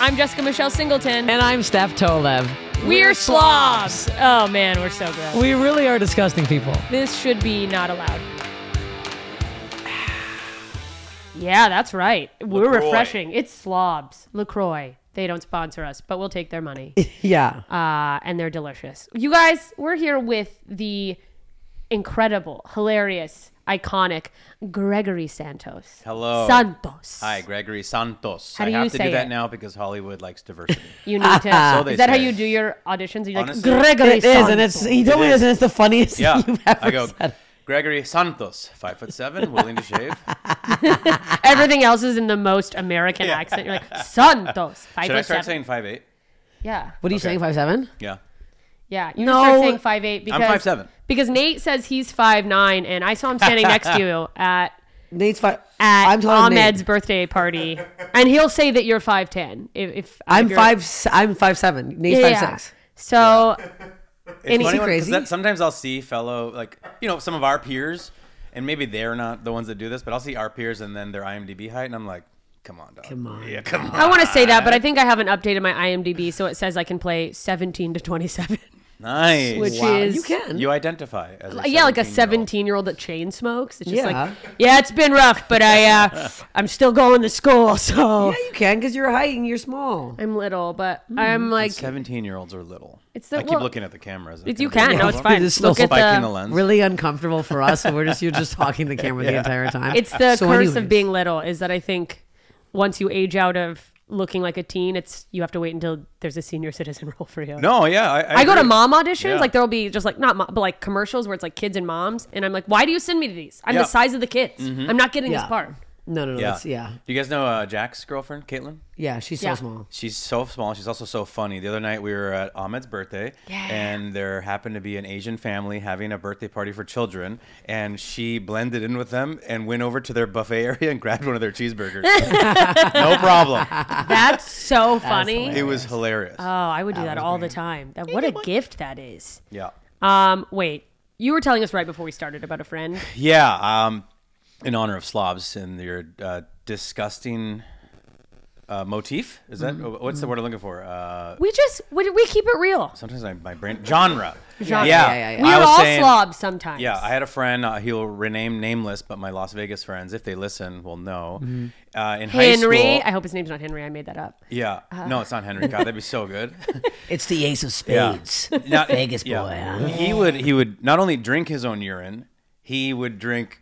I'm Jessica Michelle Singleton. And I'm Steph Tolev. We're slobs. Oh, man, we're so gross. We really are disgusting people. This should be not allowed. Yeah, that's right. We're LaCroix. refreshing. It's slobs. LaCroix. They don't sponsor us, but we'll take their money. Yeah. And they're delicious. You guys, we're here with the incredible, hilarious, iconic Gregory Santos. Hello. Santos. Hi, Gregory Santos. How do I you have to say do that it? now because Hollywood likes diversity. You need to. So they Is that how say. you do your auditions? You're like, Honestly, Gregory It is, Santos. and it's he told me this, and it's the funniest Yeah. thing you've ever I go, said. Gregory Santos, 5'7", willing to shave. Everything else is in the most American accent. You're like, Santos. 5'7". Should I start saying 5'8"? Yeah. What are you Okay. saying, 5'7"? Yeah. Yeah. You No. start saying 5'8" because I'm 5'7". Because Nate says he's 5'9", and I saw him standing next to you at Nate's 5. at I'm taller than Ahmed's Nate. birthday party, and he'll say that you're 5'10". If I'm you're- 5'7". Nate's Yeah, 5'6". yeah. So It's funny crazy? because sometimes I'll see fellow, like, some of our peers, and maybe they're not the ones that do this, but I'll see our peers and then their IMDb height, and I'm like, come on, dog. Come on. Yeah, come on. I want to say that, but I think I haven't updated my IMDb, so it says I can play 17 to 27, Nice. which Wow, is you can. You identify as a yeah, like a 17-year-old. 17-year-old that chain smokes. It's just Yeah. like, yeah, it's been rough, but I'm still going to school, so Yeah, you can because you're height and you're small. I'm little, but I'm like, 17-year-olds are little. It's the- I keep well, looking at the cameras. you can. No, it's Yeah. fine. It's still Look at Spiking the the. lens. Really uncomfortable for us, so you're just talking to the camera the entire time. It's the So curse anyways. of being little. Is that I think once you age out of looking like a teen, you have to wait until there's a senior citizen role for you. No, yeah. I go to agree. mom auditions. Yeah. Like there'll be just like not mom, but like commercials where it's like kids and moms, and I'm like, why do you send me to these? I'm Yeah. the size of the kids. I'm not getting Yeah. this part. No, Yeah. that's, yeah. Do you guys know Jack's girlfriend, Caitlin? Yeah, she's so Yeah. small. She's so small. She's also so funny. The other night we were at Ahmed's birthday, and there happened to be an Asian family having a birthday party for children, and she blended in with them and went over to their buffet area and grabbed one of their cheeseburgers. No problem. That's so funny. It was hilarious. Oh, I would do that all the time. What a gift that is. Yeah. Wait, you were telling us right before we started about a friend. Yeah. In honor of slobs and your disgusting motif. Is that what's the word I'm looking for? We keep it real. Sometimes my brain genre. Genre. Yeah. We I are was all saying- slobs sometimes. Yeah, I had a friend. He'll rename nameless, but my Las Vegas friends, if they listen, will know. In high Henry. school, I hope his name's not Henry. I made that up. yeah, no, it's not Henry. God, that'd be so good. It's the ace of Yeah. spades. Now, Vegas boy, yeah. huh? He would not only drink his own urine, he would drink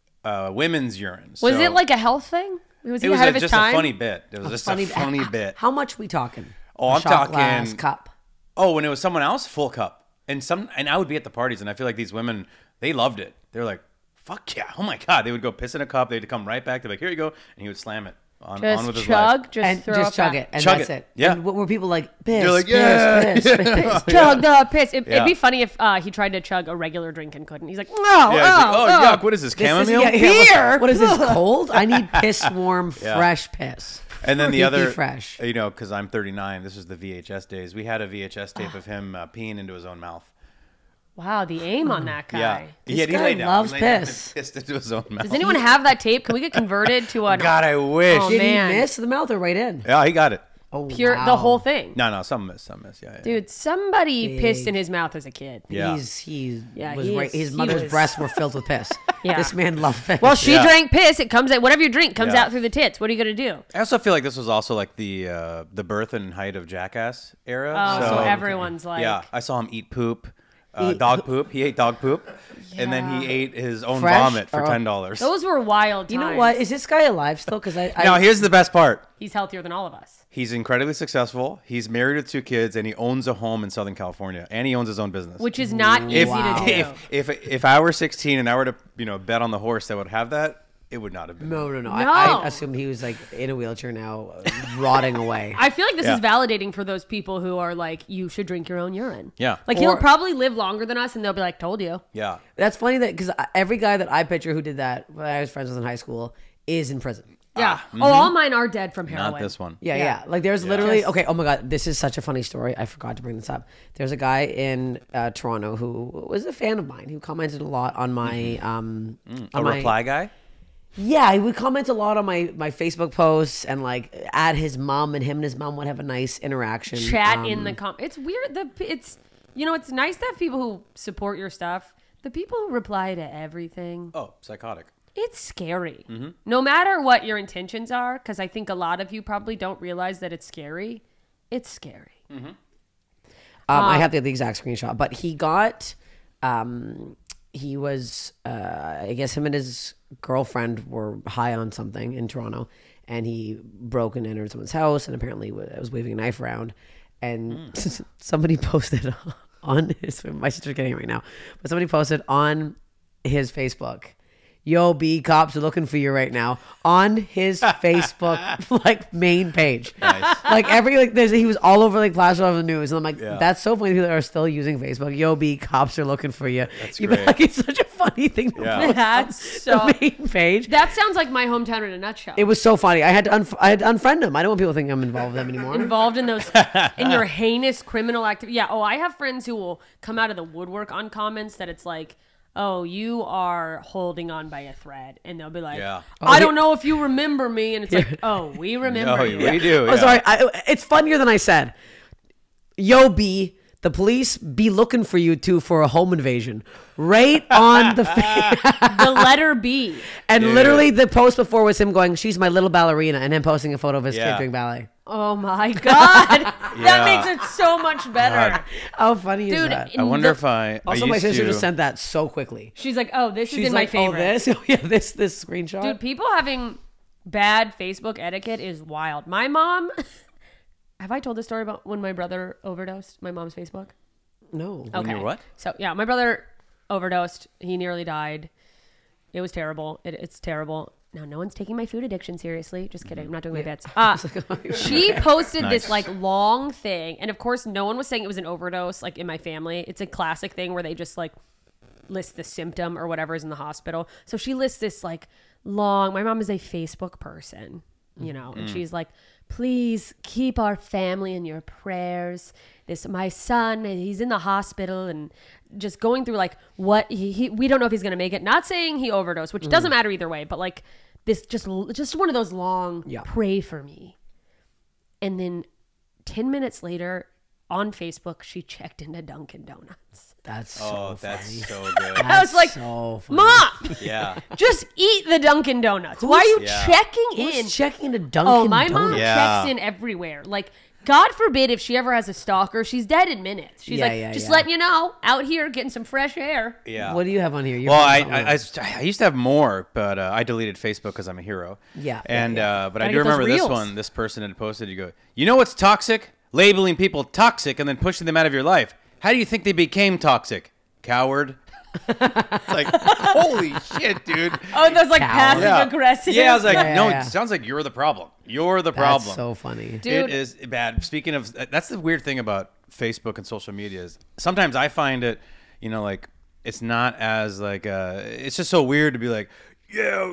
women's urine. Was So it like a health thing? Was he it was ahead of his just time? a funny bit. It was just a funny bit. How much we talking? Oh, A I'm shot talking- glass, cup. Oh, when it was someone else, full cup. And I would be at the parties, and I feel like these women, they loved it. They were like, "Fuck yeah! Oh my god!" They would go piss in a cup. They'd come right back. They're like, "Here you go," and he would slam it on with Just his chug, life. just And throw just chug back. it, and Chug that's it. it. Yeah. And what were people like? Piss, They're like, piss, yeah, piss, piss. Chug the piss. It'd Yeah. be funny if he tried to chug a regular drink and couldn't. He's like, no, Yeah, he's like, oh, yuck! What is this, This is- chamomile? yeah, what is this, cold? I need piss warm, Yeah. fresh piss. And then the Keep me other, fresh. because I'm 39. This was the VHS days. We had a VHS tape of him peeing into his own mouth. Wow, the aim on that guy. Yeah, This he guy laid down. loves He laid down piss. and pissed into his own mouth. Does anyone have that tape? Can we get converted to a God, I wish. Oh, Did man. he miss the mouth or right in? Yeah, he got it. Oh, pure wow. the whole thing? No, some miss. Yeah. Dude, somebody Big. pissed in his mouth as a kid. Yeah. Yeah, he his is- mother's he was- breasts were filled with piss. Yeah. This man loved piss. Well, she Yeah. drank piss. It comes out. Whatever you drink comes Yeah. out through the tits. What are you gonna do? I also feel like this was also like the birth and height of Jackass era. Oh, so everyone's like, yeah, I saw him eat poop, dog poop. He ate dog poop, and then he ate his own Fresh vomit for or- $10. those were wild times. you know what? Is this guy alive still? Because Now here's the best part. He's healthier than all of us. He's incredibly successful. He's married with 2 kids, and he owns a home in Southern California, and he owns his own business. Which is not easy to do. if I were 16 and I were to bet on the horse that would have that, it would not have been. No. No. I assumed he was like in a wheelchair now, rotting away. I feel like this Yeah. is validating for those people who are like, you should drink your own urine. Yeah. Like he'll Or- probably live longer than us, and they'll be like, "Told you." Yeah. That's funny that because every guy that I picture who did that, when I was friends with in high school, is in prison. Yeah. Oh, all mine are dead from heroin. Not this one. Yeah. Like there's literally okay. Oh my god, this is such a funny story. I forgot to bring this up. There's a guy in Toronto who was a fan of mine who commented a lot on my A reply guy? Yeah, he would comment a lot on my Facebook posts and like at his mom, and him and his mom would have a nice interaction. Chat in the It's weird. It's it's nice to have people who support your stuff. The people who reply to everything. Oh, psychotic. It's scary. No matter what your intentions are, because I think a lot of you probably don't realize that it's scary. It's scary. I have the exact screenshot, but he got, he was, I guess him and his girlfriend were high on something in Toronto, and he broke and entered someone's house, and apparently was waving a knife around, and somebody posted on his, my sister's getting it right now, but somebody posted on his Facebook, "Yo, B, cops are looking for you right now," on his Facebook like main page. Nice. Like he was all over like flash all over the news, and I'm like, that's so funny. People are still using Facebook. "Yo, B, cops are looking for you." That's You great. like it's such a funny thing to post That's on so. the main page. That sounds like my hometown in a nutshell. It was so funny. I had to unfriend him. I don't want people to think I'm involved with them anymore. Involved in those in your heinous criminal activity. Yeah. Oh, I have friends who will come out of the woodwork on comments that it's like, "Oh, you are holding on by a thread," and they'll be like, Yeah. "I don't know if you remember me," and it's like, "Oh, we remember No, you." we do. Oh, sorry. It's funnier than I said. "Yo, B, the police be looking for you too for a home invasion." Right on the The letter B. And Dude. literally the post before was him going, "She's my little ballerina," and then posting a photo of his Yeah. kid doing ballet. Oh my god, that Yeah. makes it so much better. God. How funny is Dude, that? I wonder if I Also, my used sister to, just sent that so quickly. She's like, "Oh, this is She's in my like, favorite." "Oh, this? Oh, yeah, this screenshot." Dude, people having bad Facebook etiquette is wild. My mom, have I told this story about when my brother overdosed? My mom's Facebook. No. When you're what? So yeah, my brother overdosed. He nearly died. It was terrible. It's terrible. Now, no one's taking my food addiction seriously. Just kidding. I'm not doing my bits. She posted this Nice. like long thing. And of course, no one was saying it was an overdose like in my family. It's a classic thing where they just like list the symptom or whatever is in the hospital. So she lists this like long, my mom is a Facebook person, and she's like, "Please keep our family in your prayers. My son, he's in the hospital," and just going through like what we don't know if he's going to make it. Not saying he overdosed, which doesn't matter either way, but like this just one of those long pray for me. And then 10 minutes later on Facebook, she checked into Dunkin' Donuts. That's so Oh, funny. that's so good. I was like, so funny. "Mom, Yeah. just eat the Dunkin' Donuts. Why are you Yeah. checking Who's in?" checking into Dunkin' Oh, my mom Donuts? Yeah. checks in everywhere. Like, God forbid if she ever has a stalker, she's dead in minutes. She's just letting you know, out here getting some fresh air. Yeah. What do you have on here? You're Well, on I used to have more, but I deleted Facebook because I'm a hero. Yeah, And but I Gotta do get those remember this reels. one. This person had posted. You go, "You know what's toxic? Labeling people toxic and then pushing them out of your life. How do you think they became toxic? Coward." It's like, holy shit, dude. Oh, those like Coward. passive aggressive. Yeah, I was like, no, Yeah. it sounds like you're the problem. You're the That's problem. so funny. Dude. It is bad. Speaking of, that's the weird thing about Facebook and social media is sometimes I find it, like it's not as like, it's just so weird to be like, yeah,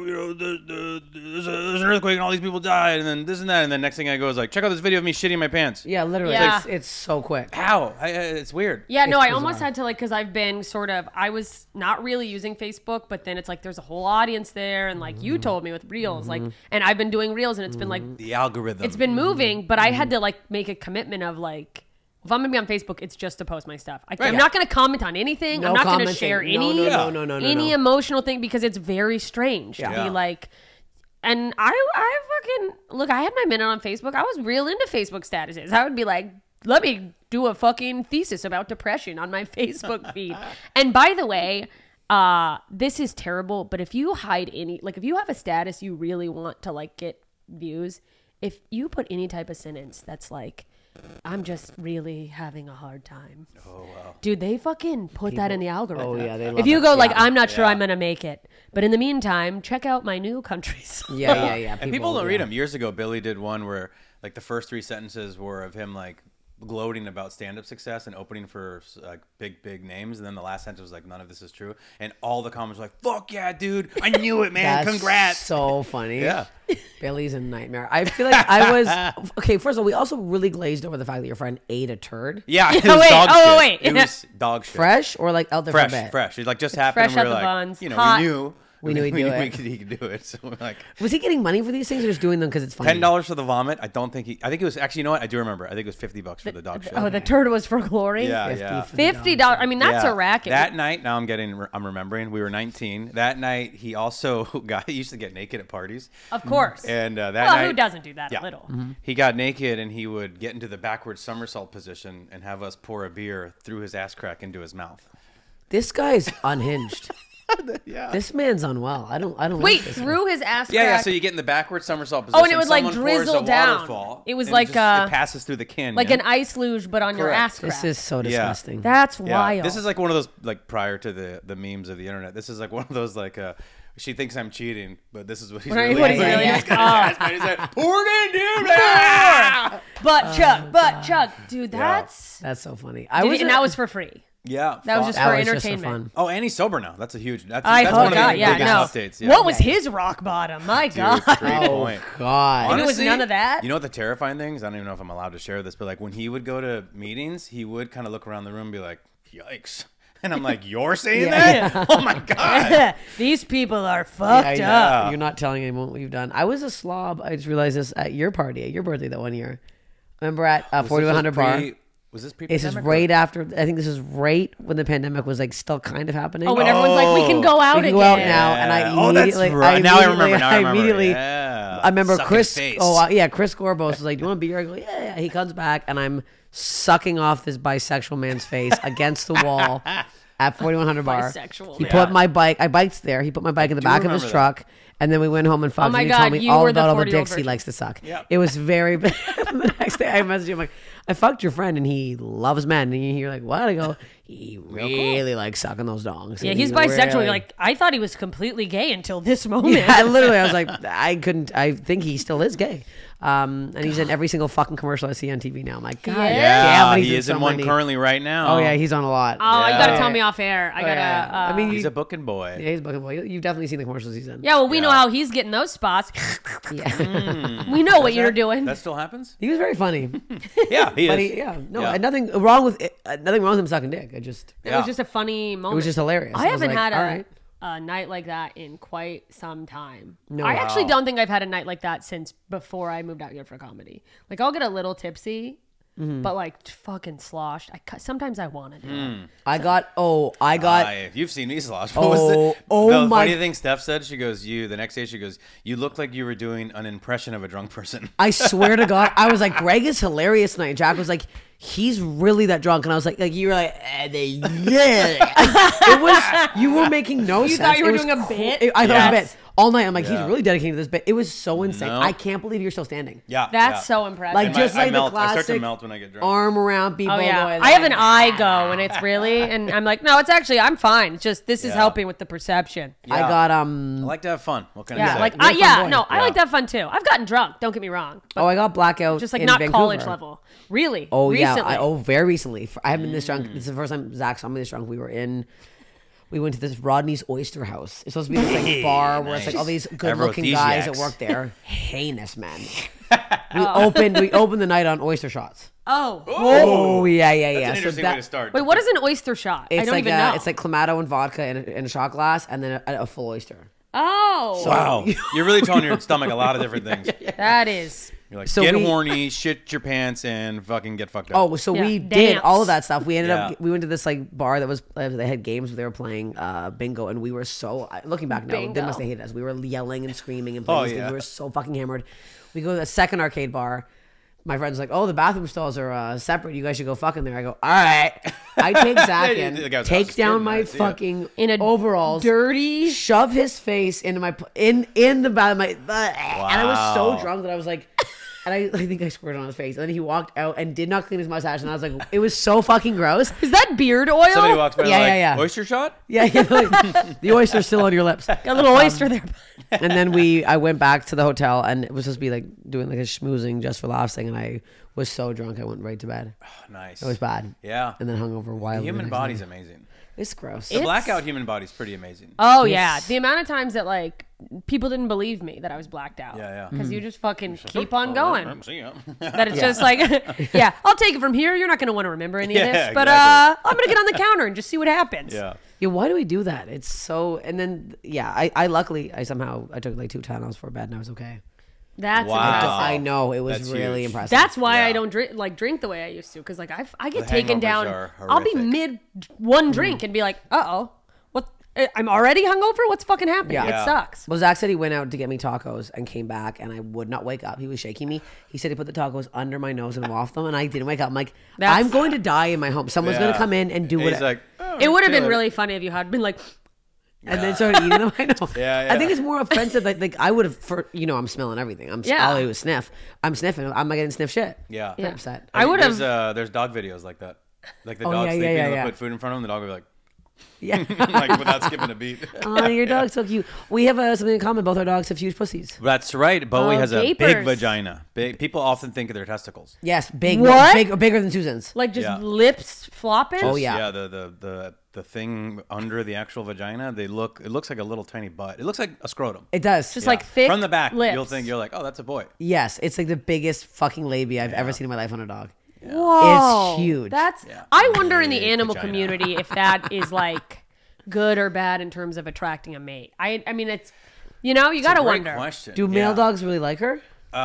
there's an earthquake and all these people died and then this and that. And then next thing I go is like, check out this video of me shitting my pants. Yeah, literally. Yeah. It's so quick. How? It's weird. Yeah, no, It's I almost bizarre. had to because I've been I was not really using Facebook, but then it's like there's a whole audience there, and like you told me with Reels, like, and I've been doing Reels, and it's been like The algorithm. it's been moving, but I had to like make a commitment of like, if I'm gonna be on Facebook, it's just to post my stuff. I'm not gonna comment on anything. No I'm not gonna commenting. share No, any no, any emotional thing because it's very strange to Yeah. be like. And I fucking look. I had my minute on Facebook. I was real into Facebook statuses. I would be like, let me do a fucking thesis about depression on my Facebook feed. And by the way, this is terrible. But if you hide if you have a status you really want to like get views, if you put any type of sentence that's like, "I'm just really having a hard time." Oh, wow. Dude, they fucking put that in the algorithm. Oh, yeah, they If love you it. go like, Yeah. "I'm not sure Yeah. I'm gonna make it," but in the meantime, check out my new countries. Yeah. And people don't read them. Years ago, Billy did one where like the first 3 sentences were of him like gloating about stand-up success and opening for like big names, and then the last sentence was like, "None of this is true," and all the comments were like, "Fuck yeah, dude! I knew it, man! That's Congrats!" so funny. Yeah. Billy's a nightmare. I feel like I was okay. First of all, we also really glazed over the fact that your friend ate a turd. Yeah, it Yeah, was wait, dog oh, shit. wait. It was dog shit. Fresh or like out there for a bit? Fresh. It like just happened. fresh And we out were the like, buns, you know, hot. we knew. We knew he'd do it. He could do it. So we're like, Was he getting money for these things or just doing them because it's funny? $10 for the vomit. I don't think I think it was actually. You know what? I do remember. I think it was $50 for the dog shit. Oh, the turd was for glory. yeah, 50 yeah. for the $50. dog. I mean, that's Yeah. a racket. That night, now I'm remembering. We were 19. That night, he also he used to get naked at parties. Of course. And that well, night, who doesn't do that yeah. a little? He got naked and he would get into the backward somersault position and have us pour a beer through his ass crack into his mouth. This guy's unhinged. Yeah. This man's unwell. I don't Wait, like this through his ass Yeah, crack? so you get in the backward somersault position. Oh, and it would, like, someone pours drizzle a down. waterfall, It was and like, it it passes through the canyon. like an ice luge, but on your Correct. ass crack. This is so disgusting. That's Yeah. wild. This is like one of those, like, prior to the memes of the internet. This is like one of those, like, she thinks I'm cheating, but this is what he's really what he's doing. really He's got his ass, man. He's like, pour it in, dude. Ah! butt chug. Dude, that's... That's so funny. And that was for free. Yeah. That was just That for was just for entertainment. fun. Oh, and he's sober now. That's a huge. That's I one hope of the God, yeah, biggest no. updates. Yeah. What was his rock bottom? My God. Dude, great Oh point. God. It was none of that? You know what the terrifying thing is? I don't even know if I'm allowed to share this, but like when he would go to meetings, he would kind of look around the room and be like, "Yikes!" And I'm like, "You're saying that? Oh my God!" These people are fucked Yeah, up. You're not telling anyone what you've done. I was a slob. I just realized this at your party, at your birthday that one year. Remember at 4100 Bar? Was this This is pre-pandemic? right after. I think this is right when the pandemic was like still kind of happening. Oh, when everyone's like, we can go out we can again. go out now, and I Oh, that's immediately. right. Now I remember. Now I remember. immediately. Yeah. I remember Sucking Chris. face. Chris Gorbos was like, "Do you want a beer?" I go, "Yeah." He comes back, and I'm sucking off this bisexual man's face against the wall at 4100 Bar. Bisexual He man. put my bike. I biked there. He put my bike in the back of his remember truck, and then we went home and fucked. Oh my and he God, told me you all were the about all the 40-year-old dicks he version. likes to suck. Yep. It was very bad. The next day, I messaged him like, "I fucked your friend, and he loves men." And you're like, "What?" I go, "He really likes sucking those dongs." Yeah, And he's he bisexual. really- You're like, I thought he was completely gay until this moment. Yeah, I was like, I couldn't. I think he still is gay. And he's in every single fucking commercial I see on TV now. I'm like, God Yeah, damn, he is in one currently right now. Oh yeah, he's on a lot. Oh, you gotta Yeah. tell me off air. I gotta. yeah. I mean, He's a booking boy. yeah, he's booking boy. You've definitely seen the commercials he's in. yeah, well, we know Yeah. how he's getting those spots. Yeah. We know what you're doing. That still happens? He was very funny. Yeah, he But is. no, nothing wrong with it. Nothing wrong with him sucking dick. It Yeah. was just a funny moment. It was just hilarious. I was haven't like, had all a, right. a night like that in quite some time. No. I actually Wow. don't think I've had a night like that since before I moved out here for comedy. Like, I'll get a little tipsy, Mm-hmm. but like fucking sloshed. Sometimes I want to do it. I got. You've seen me slosh. Oh, the my- funny thing Steph said, she goes, the next day she goes, "You look like you were doing an impression of a drunk person." I swear to God, I was like, Greg is hilarious tonight. Jack was like, he's really that drunk, and I was like you were like, yeah. It was you were making no sense. thought you were It was doing a bit? I thought it was a Yes. bit all night. I'm like, Yeah. he's really dedicated to this bit. It was so insane. No. I can't believe you're still standing. Yeah. That's yeah. so impressive. Like And just I like melt. the I start classic to melt when I get drunk. arm around people. Oh yeah, going I have like, an eye go, and it's really, and I'm like, no, it's actually, I'm fine. It's just this is Yeah. helping with the perception. I Yeah. got I like to have fun. What can I Yeah, say? like You're a fun boy. no, I Yeah. like to have fun too. I've gotten drunk. Don't get me wrong, but I got blackout. just like in not Vancouver. college level. Really? Oh recently. yeah, very recently. I haven't been this drunk. This is the first time Zach saw me this drunk. We went to this Rodney's Oyster House. It's supposed to be this like bar where it's like all these good-looking guys that Aphrodisiacs. work there. Heinous man. We opened the night on oyster shots. Oh, Oh yeah. That's an interesting way to that, start. wait, what is an oyster shot? I it's don't like even know. it's like clamato and vodka in a shot glass, and then a full oyster. oh, Wow, you're really telling your stomach a lot of different things. that is. You're like, So get we- horny, shit your pants, and fucking get fucked up. Oh, so Yeah, we did dance. all of that stuff. We ended Yeah. up we went to this like bar that was they had games where they were playing bingo, and we were looking back now, Bingo. they must have hated us. We were yelling and screaming and playing Oh, these games. yeah. We were so fucking hammered. We go to the second arcade bar. My friend's like, "Oh, the bathroom stalls are separate. You guys should go fuck in there." I go, "All right." I take Zach in, The guy was take just down kidding, my I see it. fucking In a overalls, dirty. shove his face into my in the bathroom, and I was so Wow. drunk that I was like. And I think I squirted on his face. And then he walked out and did not clean his mustache. And I was like, it was so fucking gross. Is that beard oil? Somebody walks by, Yeah, like, yeah. oyster shot? Yeah, the oyster's still on your lips. Got a little oyster there. And then I went back to the hotel, and it was supposed to be like doing like a schmoozing just for laughs thing. And I was so drunk, I went right to bed. Nice. It was bad. Yeah. And then hung over The wildly. human the next body's day. amazing. It's gross. The blackout human body's pretty amazing. Oh yeah, the amount of times that like people didn't believe me that I was blacked out. Yeah, yeah. Because you just fucking keep Oh, on going. See ya. That it's just like, yeah, I'll take it from here. You're not going to want to remember any of Yeah, this, but exactly. I'm going to get on the counter and just see what happens. Yeah. Yeah, why do we do that? It's so. And then I luckily I took like 2 Tylenols for bed and I was okay. That's Wow. impressive. I know it was That's really huge. impressive. That's why Yeah. I don't drink the way I used to, because like I get The taken hangovers down. are I'll be horrific. mid one drink and be like, what? I'm already hungover. What's fucking happening? Yeah. It sucks. Well, Zach said he went out to get me tacos and came back, and I would not wake up. He was shaking me. He said he put the tacos under my nose and waffed them, and I didn't wake up. I'm like, That's- I'm going to die in my home. Someone's going to come in and do He's what. like, oh, It would have been Taylor. really funny if you had been like, and then started eating them. I know. Yeah, I think yeah. it's more offensive. Like I would have, I'm smelling everything. Yeah. All I do is sniff. I'm sniffing. I'm not getting sniff shit. Yeah. Yeah. 100%. I would have. There's dog videos like that. Like the Oh, dog yeah, sleeping, yeah, they'll yeah. put food in front of him, the dog will be like, Yeah. like without skipping a beat. Oh, your dog's so cute. We have something in common. Both our dogs have huge pussies. That's right. Bowie Oh, has a big gapers. vagina. People often think of their testicles. Yes, big. What? Bigger than Susan's. Like just Yeah. lips flopping. Oh, yeah. Yeah, the thing under the actual vagina, it looks like a little tiny butt. It looks like a scrotum. It does. Just like thick From the back, lips. you're like, oh, that's a boy. Yes, it's like the biggest fucking labia I've ever seen in my life on a dog. Whoa, It's huge. That's. Yeah. I wonder in the Big animal vagina. community if that is like good or bad in terms of attracting a mate. I mean, it's you gotta Great wonder. question. Do male Yeah. dogs really like her?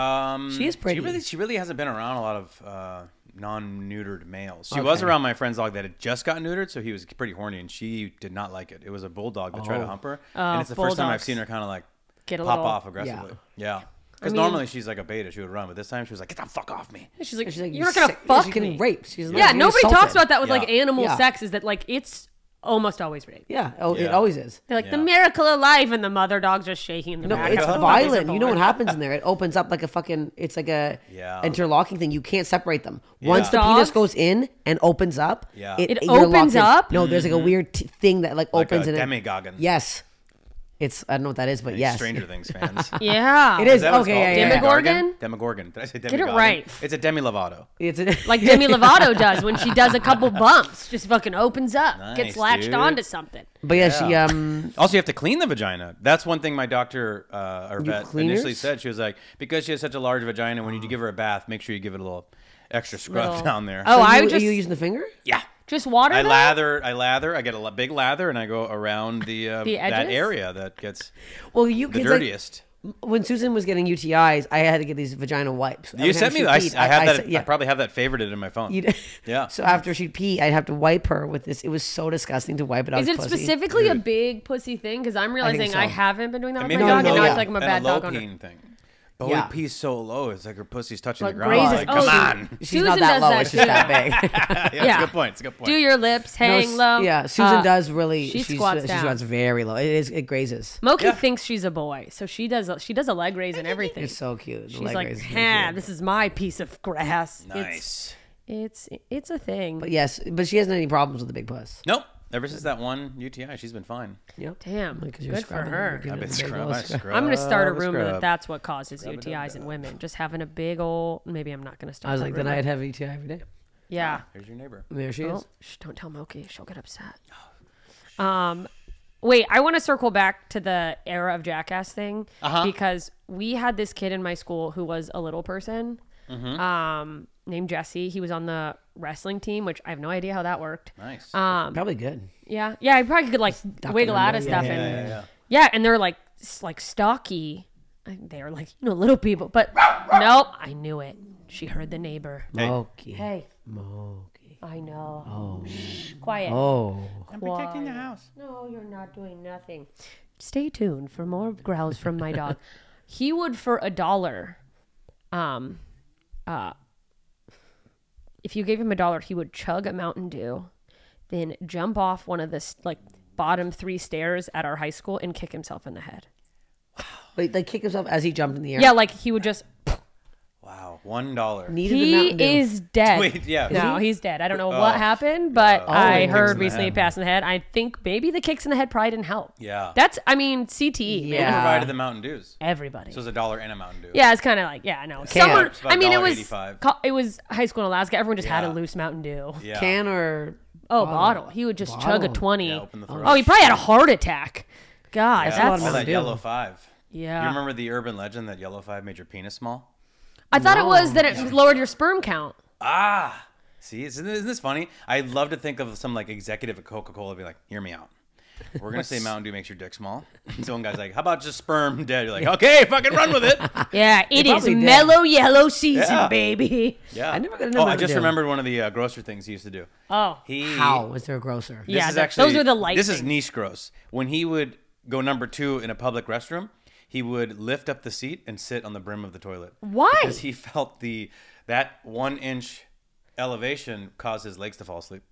She is pretty. She really hasn't been around a lot of non-neutered males. She was Okay. around my friend's dog that had just got neutered, so he was pretty horny, and she did not like it. It was a bulldog that tried to hump her, and it's the first time I've bulldogs. seen her kind of like Get a pop little- off aggressively. Yeah. Because mean- normally she's like a beta, she would run, but this time she was like, "Get the fuck off me!" She's like, She's like, you're not gonna sick- fuck she's me. getting raped. She's Yeah, like, nobody assaulted. talks about that with like Yeah. animal Yeah. sex. Is that like it's almost always rape? Yeah, it Yeah. always is. They're like the Yeah. miracle of life, and the mother dog's just shaking in the No, back. it's How the fuck is violent. it You know what going? happens in there? It opens up like a fucking. It's like a Yeah. interlocking thing. You can't separate them. Once the Dogs? penis goes in and opens up, Yeah. It you're locked opens in. up? No, there's like a weird thing that like Like opens a and demigoggin. Yes, it's I don't know what that is, but Any yes, Stranger Things fans. Yeah, It is. Is that what it's Okay, called? yeah, yeah, yeah. Demogorgon? Demogorgon. Did I say it Demogorgon? right. It's a Demi Lovato. It's like Demi Lovato does when she does a couple bumps, just fucking opens up, gets Nice, latched dude. onto something. But yeah, she Yeah. Also, you have to clean the vagina. That's one thing my doctor or vet clean initially yours? said. She was like, because she has such a large vagina, when you give her a bath, make sure you give it a little extra scrub Little- down there. Oh, I are just you using the finger? yeah. just water. I though? lather. I get a big lather, and I go around the that edges? area that gets Well, you the kids like, dirtiest. when Susan was getting UTIs, I had to get these vagina wipes. You Every sent time me. she peed, I have that. said- yeah. I probably have that favorited in my phone. You did. Yeah. So after she'd pee, I'd have to wipe her with this. It was so disgusting to wipe it out. Is it specifically a big pussy thing? Because I'm realizing so. I haven't been doing that with Maybe my dog, no, and now I yeah. feel like I'm a and bad low dog owner. peen thing. But Yeah. we pee so low, it's like her pussy's touching Like the ground. grazes. Like, Oh, come she- on. She's Susan not that does low. that It's just too. that big. Yeah, it's Yeah. a good point. It's a good point. Do your lips hang low. Yeah, Susan Uh, does really. she She squats She down. squats very low. It grazes. Moki Yeah. thinks she's a boy, so she does a leg raise and everything. It's so cute. The She's leg like, raises are ha, cute. this is my piece of grass. Nice. It's a thing. But yes, but she hasn't any problems with the big puss. Nope. Ever since that one UTI, she's been fine. Yep. Damn, Because you're good for scrubbing, her. you're giving I've it been the big scrub. old I scrub. scrub. I'm gonna start a Scrub. rumor that that's what causes UTIs in women. Just having a big old. Maybe I'm not gonna start. I was that like, then rumor. I'd have UTI every day. Yeah. Here's your neighbor. There she Oh, is. don't tell Moki. She'll get upset. Wait, I want to circle back to the era of Jackass thing because we had this kid in my school who was a little person, named Jesse. He was on the wrestling team, which I have no idea how that worked. Nice. Probably good. Yeah, I probably could like wiggle out of yeah, stuff, yeah, and yeah, and they're like stocky. They were like little people, but nope. I knew it. She heard the neighbor. Moki. Hey, Moki. I know. Oh. Shh, quiet. Oh. I'm protecting the house. No, you're not doing nothing. Stay tuned for more growls from my dog. He would for $1. If you gave him $1, he would chug a Mountain Dew, then jump off one of the bottom 3 stairs at our high school and kick himself in the head. Wait, like kick himself as he jumped in the air. Yeah, like he would just. Wow. $1. Needed the Mountain Dew. He is dead. Wait, yeah. No, he's dead. I don't know what happened, but Oh, I kicks heard in the recently he head. passed in the head. I think maybe the kicks in the head probably didn't help. Yeah. That's, I mean, CTE. Who man. Yeah. provided the Mountain Dews? Everybody. So it was $1 and a Mountain Dew. Yeah, it's kind of like, yeah, I know. Someone, It's about I mean, it was $1.85. it was high school in Alaska. Everyone just had a Yeah. loose Mountain Dew. Yeah. Can or Oh, bottle. He would just chug a Bottle. 20. Yeah, open the throat. Oh, he probably had a heart attack. God, That's a lot that's of All that Mountain Dew. Yellow 5. yeah. You remember the urban legend that Yellow 5 made your penis small? I thought it was that it lowered your sperm count. Ah. See, isn't this funny? I'd love to think of some like executive at Coca-Cola be like, hear me out. We're gonna say Mountain Dew makes your dick small. So one guy's like, "How about just sperm dead?" You're like, "Okay, fucking run with it." Yeah, it is probably did. mellow yellow season, Yeah. baby. Yeah. I never got to Oh, know I just Mountain Dew. remembered one of the grocer things he used to do. Oh, How was there a grocer? Yeah, This is those are the light This is things. niche gross. When he would go number 2 in a public restroom, he would lift up the seat and sit on the brim of the toilet. why? Because he felt that 1-inch elevation caused his legs to fall asleep.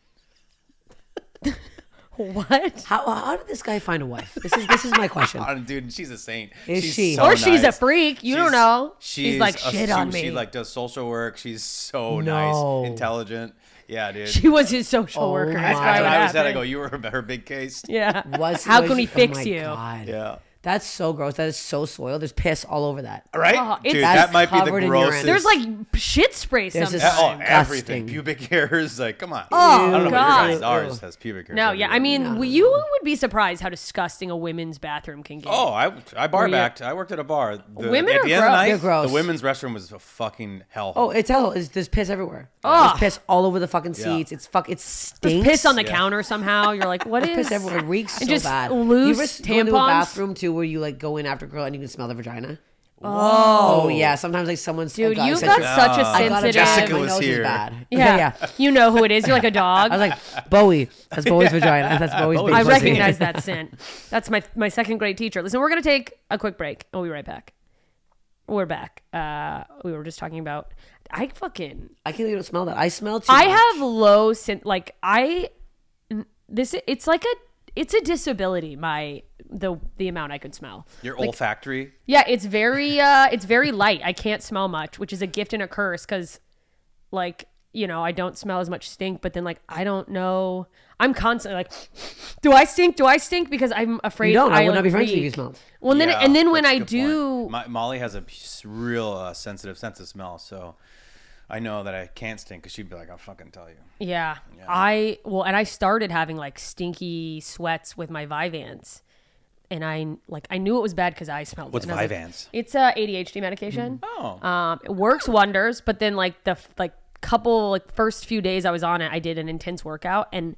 What? How did this guy find a wife? This is my question. Oh, dude, she's a saint. Is she's she? So Or she's a nice. freak. You don't know. She's like, a- shit on me. She like does social work. She's so No. nice, intelligent. Yeah, dude. She was his social Oh worker. my That's That's why what what I always said. I happened. go, you were her big case. Yeah. How can we fix oh my you? God. Yeah. That's so gross. That is so soiled. There's piss all over that. Right? Oh, it's- dude, That's that might be the covered in urine. grossest. There's like shit spray There's sometimes. this- Oh, disgusting. everything. Pubic hairs. Like, come on. Oh, I don't know God. about your guys. Ours has pubic hairs. No, yeah. I everywhere. mean, you would be surprised how disgusting a women's bathroom can get. Oh, I bar you- backed. I worked at a bar. Women at are the end of the gross. night, They're gross. the women's restroom was a fucking hellhole. Oh, it's hell. There's piss everywhere. Ugh. There's piss all over the fucking Yeah. seats. It There's stinks. piss on the Yeah. counter somehow. You're like, what is? Piss everywhere. It reeks And so just bad. loose you ever go into a tampons? bathroom too where you like go in after a girl and you can smell the vagina? Oh yeah. Sometimes like someone's Dude, guy you've said got to me, such a I got a sensitive. bad, Jessica my was nose here. is bad. Yeah. You know who it is. You're like a dog. I was like, Bowie. That's Bowie's vagina. That's Bowie's big I pussy. recognize that scent. That's my second grade teacher. Listen, we're gonna take a quick break. We'll be right back. We're back. We were just talking about. I can't even smell that. I smell too I much. have low scent. Like it's like it's a disability. The amount I could smell. Your olfactory. Yeah, it's very light. I can't smell much, which is a gift and a curse because, like, you know, I don't smell as much stink. But then, like, I don't know. I'm constantly like, do I stink? Do I stink? Because I'm afraid You don't. I would like, not be friends with you if you reek. smelled. Well, then Yeah, and then when that's a I good do, point. Molly has a real sensitive sense of smell, so I know that I can't stink because she'd be like, "I'll fucking tell you." yeah, and I started having like stinky sweats with my Vyvanse. And I knew it was bad because I smelled What's it. And I was Vyvanse? like, it's a ADHD medication. Oh. It works wonders, but then like the couple first few days I was on it, I did an intense workout and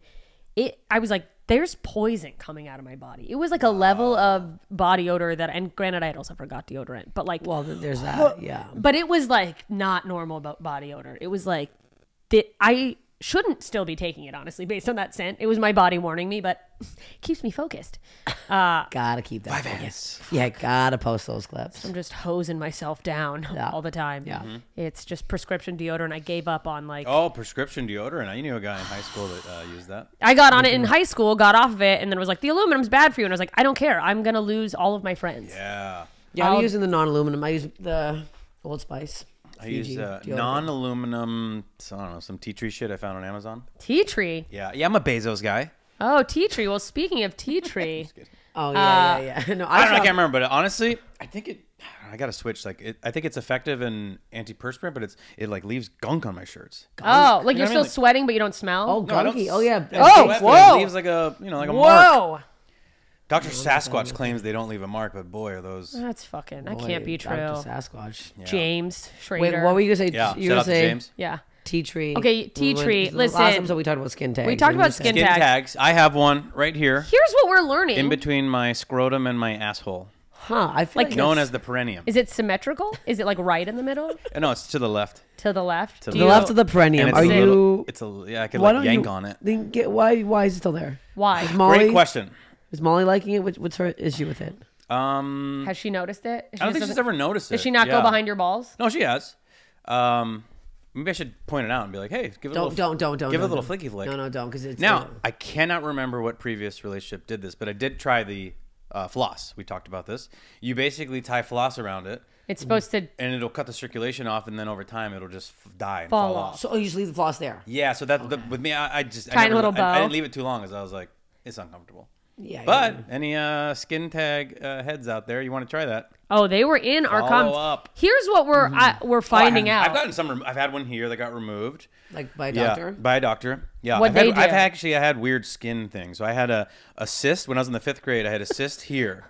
I was like, there's poison coming out of my body. It was like a level of body odor and granted I had also forgot deodorant, but like, Well, then there's that. Yeah. but it was like not normal body odor. It was like that I shouldn't still be taking it, honestly, based on that scent. It was my body warning me, but it keeps me focused. Gotta keep that. Vyvanse. Yeah, gotta post those clips. I'm just hosing myself down Yeah. all the time. Yeah. It's just prescription deodorant. I gave up on Oh, prescription deodorant. I knew a guy in high school that used that. I got on it in high school, got off of it, and then was like, the aluminum's bad for you. And I was like, I don't care. I'm going to lose all of my friends. Yeah. Yeah, I'll- I'm using the non-aluminum. I use the Old Spice. I use Fiji deodorant. non-aluminum, I don't know, some tea tree shit I found on Amazon. Tea tree. Yeah, I'm a Bezos guy. Oh, tea tree. Well, speaking of tea tree, Oh yeah, yeah. No, I can't remember, but honestly, I think I gotta switch. I think it's effective in antiperspirant, but it like leaves gunk on my shirts. oh, like You know you're what I still mean? sweating, but you don't smell? Oh, No, I don't gunky. Oh yeah. Oh, Sweat, but whoa. It leaves like a mark. Whoa. Dr. Sasquatch claims they don't leave a mark, but boy, are those. That's fucking, that Boy, can't be true. Dr. Sasquatch. James Wait, Schrader. what were you gonna say? Yeah, You shout were out to say James. Yeah. tea tree. Okay, tea We tree. went- Listen. Last episode we talked about skin tags. We talked and about you said- skin Skin tags. tags. I have one right here Here's what we're learning. in between my scrotum and my asshole, Huh? I feel like, known that's- as the perineum. Is it symmetrical? Is it like right in the middle? No, it's to the left. To the left? To Do the you- left of the And perineum. it's Are a you? little, it's I could why like don't yank you on it. Then get why is it still there? Why? Is Molly, Great question. Is Molly liking it? What's her issue with it? Has she noticed it? I don't just think she's doesn't- ever noticed it. Does she not go Yeah. behind your balls? No, she has. Maybe I should point it out and be like, "Hey, give it a little, Don't give it a little flicky flick." No, don't because it's Now, I cannot remember what previous relationship did this, but I did try the floss. We talked about this. You basically tie floss around it, It's supposed to. and it'll cut the circulation off, and then over time, it'll just die and Fall fall off. off. so you just leave the floss there. Yeah, so with me, I just Tie a never, little I bow. didn't leave it too long, because I was like, it's uncomfortable. Yeah. But any skin tag heads out there, you want to try that? Oh, they were in our Follow comments. up. Here's what we're finding out. I've gotten some. I've had one here that got removed. like by a Yeah, doctor. by a doctor. Yeah, What'd I've they had, do? I had weird skin things. So I had a cyst when I was in the 5th grade. I had a cyst here.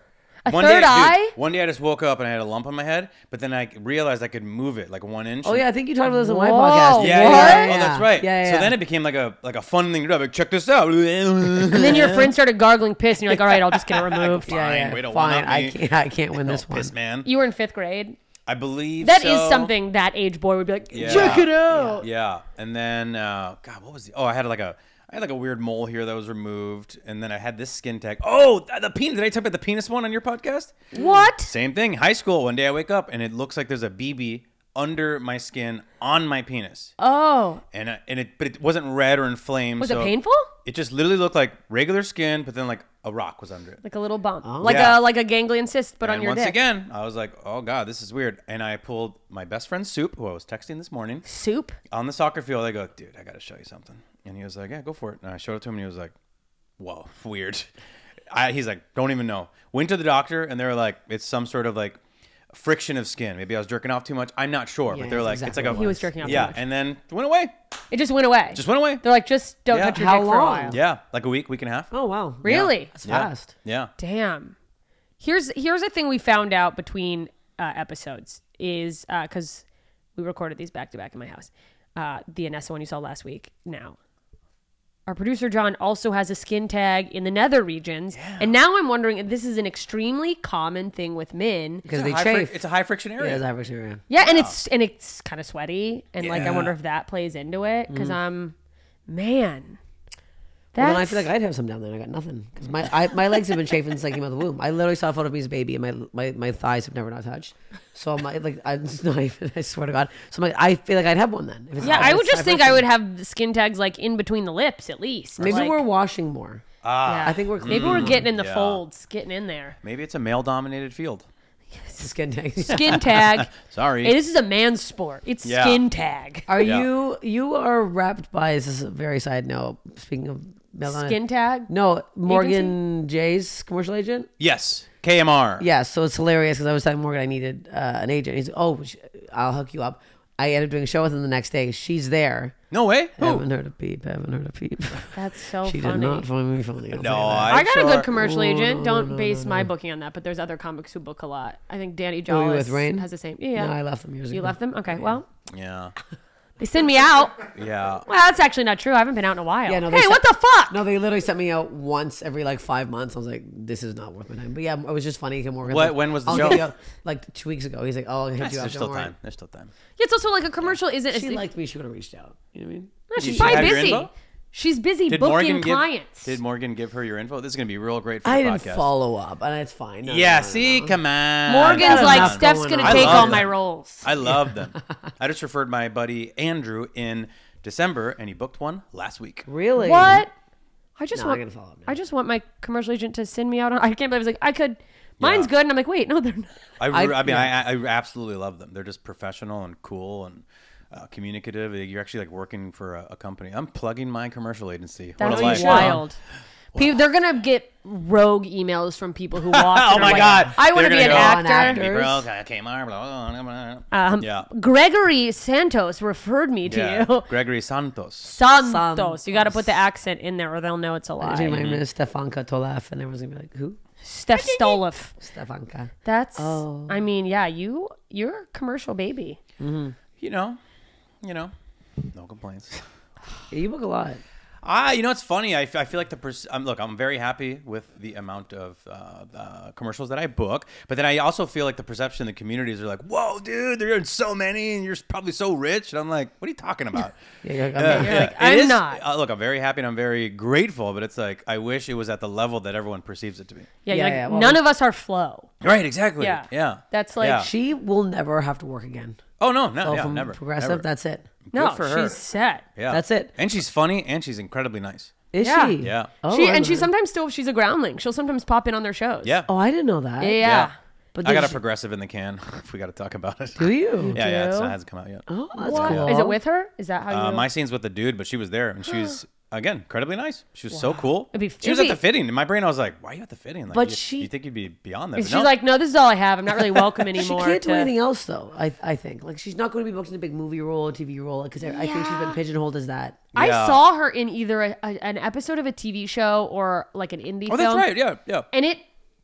third eye? One day I just woke up and I had a lump on my head, but then I realized I could move it like 1 inch. Oh yeah, I think you talked about this on my Whoa. podcast. Yeah. Oh, that's right. Yeah, yeah. So then it became like a fun thing to do. I'm like, check this out. And then your friend started gargling piss, and you're like, all right, I'll just get it removed. Fine, way to Fine. one-up me. I can't win this one. Piss man. You were in 5th grade. I believe That is so. something that age boy would be like, Yeah. check it out. Yeah, and then God, what was the? Oh, I had like a weird mole here that was removed, and then I had this skin tag. Oh, the penis! Did I talk about the penis one on your podcast? What? Same thing. High school. One day I wake up and it looks like there's a BB under my skin on my penis, Oh. but it wasn't red or inflamed. Was so it painful? It just literally looked like regular skin, but then like a rock was under it. Like a little bump. Oh. Yeah. Like a ganglion cyst, but on And your once dick. again, I was like, oh God, this is weird. And I pulled my best friend Soup, who I was texting this morning, Soup? on the soccer field. I go, dude, I got to show you something. And he was like, yeah, go for it. And I showed it to him and he was like, whoa, weird. He's like, don't even know. Went to the doctor and they were like, it's some sort of like friction of skin. Maybe I was jerking off too much. I'm not sure. Yeah, but they're that's like, exactly it's like what a. He was jerking off too Yeah. much. And then it went away. It just went away. Just went away. They're like, just don't Yeah. touch your How dick for a long? while. Yeah. Like a week and a half. Oh wow. Really? That's Yeah. fast. Yeah. Damn. Here's a thing we found out between episodes is because we recorded these back to back in my house. The Anessa one you saw last week. Now, our producer John also has a skin tag in the nether regions, and now I'm wondering if this is an extremely common thing with men. Because they It's a high chafe. it's a high friction area. Yeah, it's average area. Yeah, and it's kind of sweaty, and like I Yeah. wonder if that plays into it because man. Well, then I feel like I'd have some down there. And I got nothing because my legs have been chafing since I came out of the womb. I literally saw a photo of me as a baby, and my thighs have never not touched. So I'm like, it's not even, I swear to God. So I'm like, I feel like I'd have one then. If it's yeah, not- I would it's just think friction. I would have the skin tags like in between the lips at least. Maybe like, we're washing more. yeah. I think we're maybe we're getting in the Yeah. folds, getting in there. Maybe it's a male dominated field. Skin tags. Skin tag. Sorry. Hey, this is a man's sport. It's Yeah. skin tag. Are Yeah. you are wrapped by? This is a very side note. Speaking of Skin tag. no, Morgan Jay's commercial agent. Yes. KMR. Yeah, so it's hilarious because I was telling Morgan I needed an agent. He's I'll hook you up. I ended up doing a show with him the next day. She's there. No way. Haven't heard a peep. Haven't heard a peep. That's so She funny. did not find me funny. I'll No, say that. I got a sure- good commercial agent. Don't base my booking on that, but there's other comics who book a lot. I think Danny Were you Jollis with Rain? has the same. Yeah. No, I left them years ago. You left them? Okay. Well, Yeah. they send me out. Yeah. Well, that's actually not true. I haven't been out in a while. Yeah, no, hey, they what the fuck? No, they literally sent me out once every like 5 months. I was like, this is not worth my time. But yeah, it was just funny. Morgan. What- when was the I'll show? hit you up. Like 2 weeks ago. He's like, oh, I'll hit you up. There's still Don't worry. time. There's still time. Yeah, it's also like a commercial isn't. She as- liked me. She would have reached out. You know what I mean? No, she's Did she probably have your busy. info? She's busy Did booking Morgan clients. Did Morgan give her your info? This is gonna be real great for the I didn't podcast. follow up, and it's fine. No, Yeah. no, no, See, no. come on. Morgan's got like, enough Steph's going gonna on. take I love all that. my roles. I love them. I just referred my buddy Andrew in December, and he booked one last week. Really? What? I just No, want. I'm gonna follow up now. I just want my commercial agent to send me out on. I can't believe I was like, I could. Mine's Yeah. good, and I'm like, wait, no, they're not. I absolutely love them. They're just professional and cool and communicative. You're actually like working for a company. I'm plugging my commercial agency. What That's a life. wild. They're gonna get rogue emails from people who walk. Oh and are my like, God. I want to They're be an gonna go, actor. actor. Bro, Kmart, blah, blah, blah, blah. Yeah. Gregory Santos referred me to Yeah. you. Gregory Santos. Santos. You got to put the accent in there, or they'll know it's a I think my lie. name is Stefanka Tolaf, and everyone's gonna be like, who? Steph Stoloff. Stefanka. That's. Oh. I mean, yeah, you're a commercial baby. You know, no complaints. Yeah, you book a lot. It's funny. I feel like I'm very happy with the amount of commercials that I book, but then I also feel like the perception in the communities are like, "Whoa, dude, they're in so many, and you're probably so rich." And I'm like, "What are you talking about?" Yeah, you're like, You're like, It I'm is- not. Look, I'm very happy and I'm very grateful, but it's like I wish it was at the level that everyone perceives it to be. Yeah, Yeah, you're like, yeah, well, none of us are Flo. Right? Exactly. Yeah. Yeah. That's like- Yeah. she will never have to work again. Oh no, So yeah, from never. Progressive, never. that's it. No, Good for her. she's set. Yeah. That's it. And she's funny and she's incredibly nice. Is Yeah. she? Yeah. Oh, She I and she don't know. sometimes still, if she's a groundling, she'll sometimes pop in on their shows. Yeah. Oh, I didn't know that. Yeah. But I got a she- progressive in the can. If we got to talk about it. Do you? Yeah, do? it hasn't come out yet. Oh, that's What? cool. Is it with her? Is that how you? My scene's with the dude, but she was there, and she's again incredibly nice. She was so cool. It'd be- She was at it'd the be- fitting. In my brain, I was like, "Why are you at the fitting?" Like, But you think you'd be beyond that? And but she's no. like, no, this is all I have. I'm not really welcome She anymore. can't do to- anything else though. I think like she's not going to be booked in a big movie role, TV role, because I think she's been pigeonholed as that. I Yeah. saw her in either an episode of a TV show or like an indie "Oh, film. that's right. Yeah, yeah." And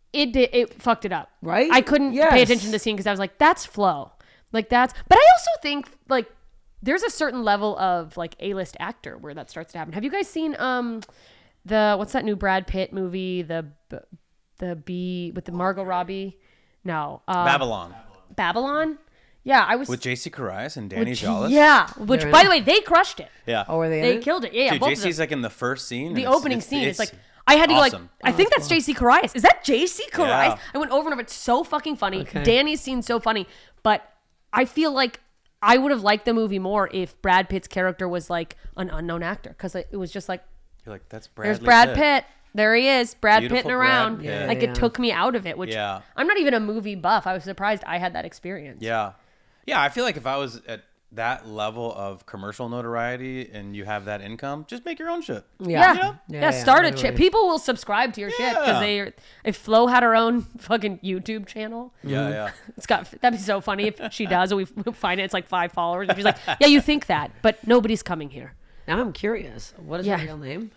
It fucked it up. Right? I couldn't Yes. pay attention to the scene because I was like, that's flow. Like that's. But I also think like there's a certain level of like A-list actor where that starts to happen. Have you guys seen what's that new Brad Pitt movie? The Bee with the Margot Robbie? No. Babylon? Yeah, I was with JC Charias and Danny Jollis. Yeah, which They're by in the way, they crushed it. Yeah. Oh, were they? They in it? killed it. Yeah, Dude, both of them. JC's like in the first scene. The and opening scene. It's like I had to go awesome. like I think that's JC Charias. Is that JC Charias? Yeah. I went over and over. It's so fucking funny. Okay. Danny's scene's so funny, but I feel like I would have liked the movie more if Brad Pitt's character was like an unknown actor because it was just like You're like, that's Bradley there's Brad Pitt. There he is, Brad Beautiful Pitting Brad around. Pitt. Like Yeah. it took me out of it, which Yeah. I'm not even a movie buff. I was surprised I had that experience. Yeah. Yeah, I feel like if I was at that level of commercial notoriety and you have that income, just make your own shit. Yeah. Yeah, Start a totally. chip. People will subscribe to your shit because if Flo had her own fucking YouTube channel, Yeah, yeah. that'd be so funny if she does and we find it's like 5 followers and she's like, yeah, you think that, but nobody's coming here. Now I'm curious. What is Yeah. her real name?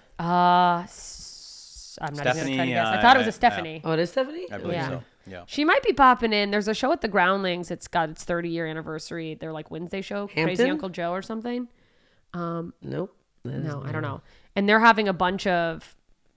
I'm not even Stephanie, gonna try to guess. I thought it was a Stephanie. Oh, it is Stephanie? I believe Yeah. so. Yeah. She might be popping in. There's a show at the Groundlings. It's got its 30-year anniversary. They're like Wednesday show, Crazy Hampton? Uncle Joe or something. Nope. No, I don't know. And they're having a bunch of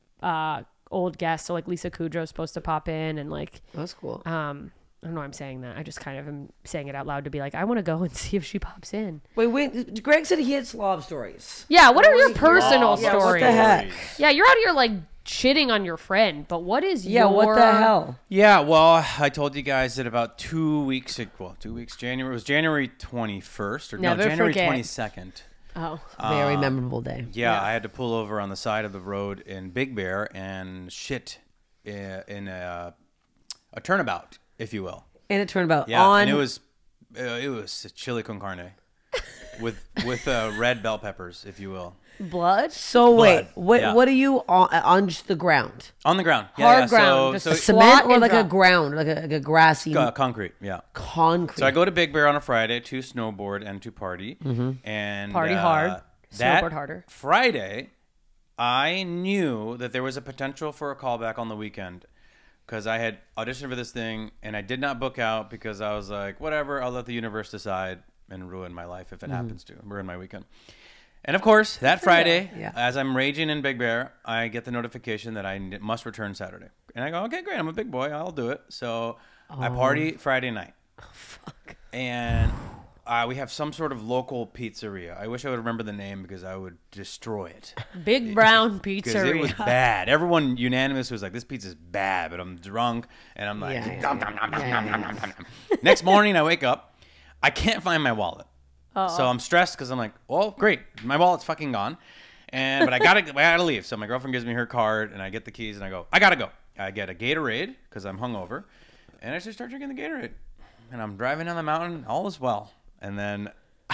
old guests. So like Lisa Kudrow's supposed to pop in and like That's cool. I don't know why I'm saying that. I just kind of am saying it out loud to be like, I want to go and see if she pops in. Wait. Greg said he had slob stories. Yeah, what are your personal Yeah, what stories? the heck? Yeah, you're out here like shitting on your friend, but what is Yeah, your... what the hell? Yeah, well, I told you guys that about 2 weeks, January, it was January 21st, or Never no, January forget. 22nd. Oh, Very memorable day. Yeah, I had to pull over on the side of the road in Big Bear and shit in a turnabout, if you will. And it turned out Yeah, on. and it was chili con carne with red bell peppers, if you will. blood? So wait, Blood. Yeah. what are you on just the ground? On the ground. Hard ground, just So, a so Cement Squat or and like a drop. ground, like a grassy concrete, yeah. concrete? So I go to Big Bear on a Friday to snowboard and to party, and Party hard, that snowboard harder. Friday, I knew that there was a potential for a callback on the weekend because I had auditioned for this thing and I did not book out because I was like, whatever, I'll let the universe decide and ruin my life if it happens to ruin my weekend. And of course, that Friday, Yeah. as I'm raging in Big Bear, I get the notification that I must return Saturday. And I go, okay, great, I'm a big boy, I'll do it. So I party Friday night. Fuck. And we have some sort of local pizzeria. I wish I would remember the name because I would destroy it. Big Brown Because Pizzeria. it was bad. Everyone unanimous was like, this pizza's bad, but I'm drunk. And I'm like, Yeah. nom, nom, nom, nom, nom, nom, nom, nom. Next morning, I wake up. I can't find my wallet. So I'm stressed because I'm like, well, great. My wallet's fucking gone. But I gotta leave. So my girlfriend gives me her card and I get the keys and I go, I gotta go. I get a Gatorade because I'm hungover. And I just start drinking the Gatorade. And I'm driving down the mountain. All is well. And then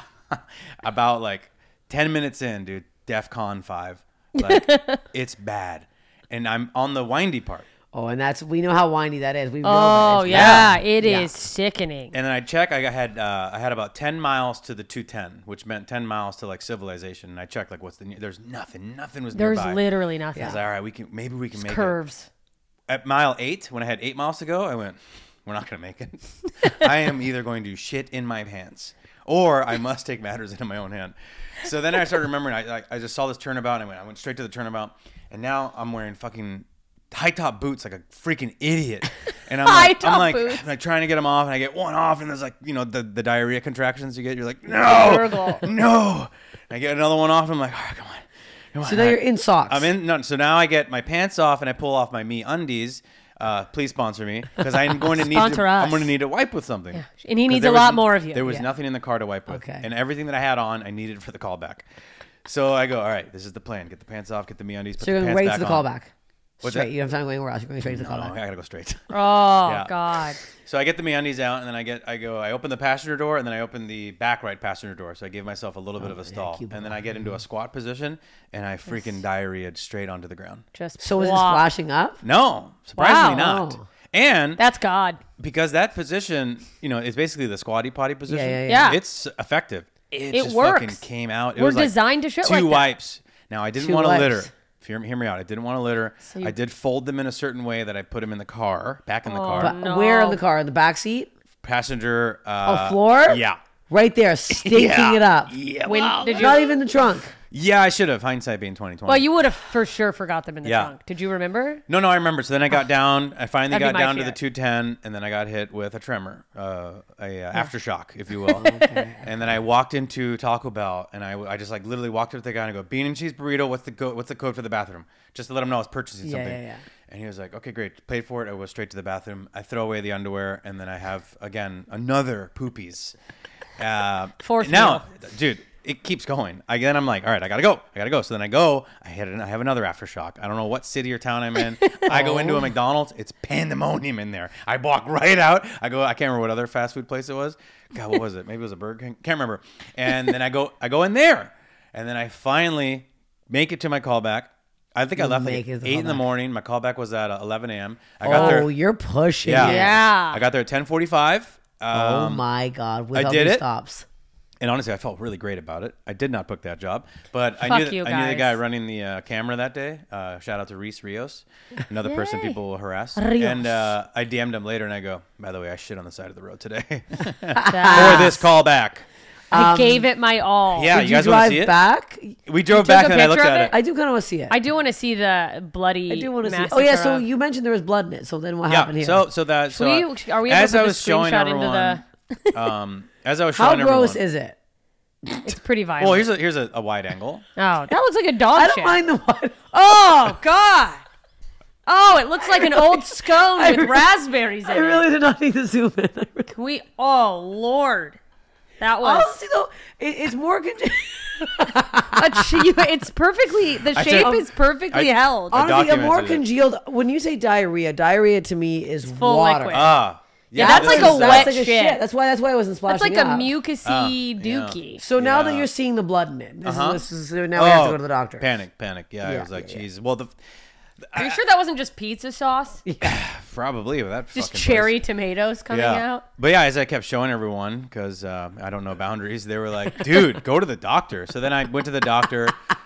about like 10 minutes in, dude, DEFCON 5. Like, it's bad. And I'm on the windy part. Oh, and we know how windy that is. We know Oh that. It's yeah, bad. it Yeah. is sickening. And then I check. I had about 10 miles to the 210, which meant 10 miles to like civilization. And I checked like, what's the there's nothing. Nothing was There's nearby. literally nothing. I was like, all right, we can make it. Curves. At mile 8, when I had 8 miles to go, I went, we're not gonna make it. I am either going to shit in my pants or I must take matters into my own hand. So then I started remembering. I just saw this turnabout and I went straight to the turnabout. And now I'm wearing fucking high top boots like a freaking idiot. And I'm High-top boots. I'm like trying to get them off, and I get one off, and there's like, you know, the diarrhea contractions you get. You're like, no, Gurgle. no. And I get another one off, and I'm like, all right, come on. So now you're in socks. I'm in. No, so now I get my pants off, and I pull off my Me Undies. Please sponsor me because I'm going to need. Sponsor us. I'm going to need to wipe with something. Yeah. And he 'Cause needs there a was lot more of you. There was Yeah. nothing in the car to wipe with, Okay. and everything that I had on, I needed for the callback. So I go, all right, this is the plan: get the pants off, get the Me Undies, put So you're the going pants right to back the on. callback. What's Straight. that? You have time going anywhere else. You're going straight to the No, callback. I gotta go straight. Oh Yeah. God. So I get the MeUndies out, and then I open the passenger door, and then I open the back right passenger door. So I give myself a little bit of a stall, keep and then I get into a squat position, and I freaking diarrheaed straight onto the ground. Just So is it plop. splashing up? No, surprisingly Wow. not. Oh. And That's God. because that position, you know, is basically the squatty potty position. Yeah. It's effective. It just works. fucking came out. It We're was like designed to shit 2 like that. wipes. Now I didn't 2 want to wipes. litter. Hear me out. I didn't want to litter. So I did fold them in a certain way that I put them in the car, back in the car. But No. where in the car? In the back seat? Passenger. Floor? Yeah. Right there, stinking it up. Yeah. When well, did you? Not even the trunk. yeah, I should have. Hindsight being 2020. Well, you would have for sure forgot them in the Yeah. trunk. Did you remember? No, I remember. So then I got down. I finally That'd be got my down to fear. the 210, and then I got hit with a tremor, aftershock, if you will. And then I walked into Taco Bell, and I just like literally walked up to the guy and I go, bean and cheese burrito. What's the code for the bathroom? Just to let him know I was purchasing Yeah, something. yeah, yeah. And he was like, okay, great. Paid for it. I was straight to the bathroom. I throw away the underwear, and then I have again another poopies. Fourth now, dude. It keeps going. Then I'm like, all right, I gotta go. So then I go. I have another aftershock. I don't know what city or town I'm in. I go into a McDonald's. It's pandemonium in there. I walk right out. I can't remember what other fast food place it was. God, what was it? Maybe it was a Burger King. Can't remember. And then I go in there, and then I finally make it to my callback. I think I left like Make it to 8 in the callback. morning. My callback was at 11 a.m. I got there. You're pushing. Yeah. it. Yeah. I got there at 10:45. Oh my God. Without did any it. stops. And honestly, I felt really great about it. I did not book that job, but I Fuck knew you I knew the guy guys. running the camera that day. Shout out to Reese Rios, another person Yay. people will harass. Rios. And I DM'd him later, and I go, by the way, I shit on the side of the road today for That- this callback. I gave it my all. Yeah, Did you guys you want to drive see it? back? We drove took back, a and I looked picture of at it? it. I do kind of want to see it. I do want to see the bloody. I do want to see it. Oh massacre yeah, so of- you mentioned there was blood in it. So then what Yeah. happened here? So Are we able as to I put was the showing screenshot everyone, into as I was How showing gross everyone, is it? It's pretty violent. well, here's a wide angle. Oh, that looks like a dog I shit. don't mind the one. Oh God. Oh, it looks like an old scone with raspberries in I it. really did not need to zoom in. I really- Can we? Oh Lord, that was. Honestly though, it's more. It's perfectly. The I shape took- is perfectly I- held. Honestly, a more documented it. congealed. When you say diarrhea to me is full water. liquid. Yeah, that's like a wet like shit. That's why I wasn't That's splashing like a up. mucusy yeah. dookie. So now that Yeah. you're seeing the blood in it, Uh-huh. this is so now we have to go to the doctor. Panic. Yeah, I Yeah, was like, yeah, yeah. jeez. Well, Are you sure that wasn't just pizza sauce? probably with that Just fucking cherry place. tomatoes coming Yeah. out? But yeah, as I kept showing everyone, because I don't know boundaries, they were like, dude, go to the doctor. So then I went to the doctor.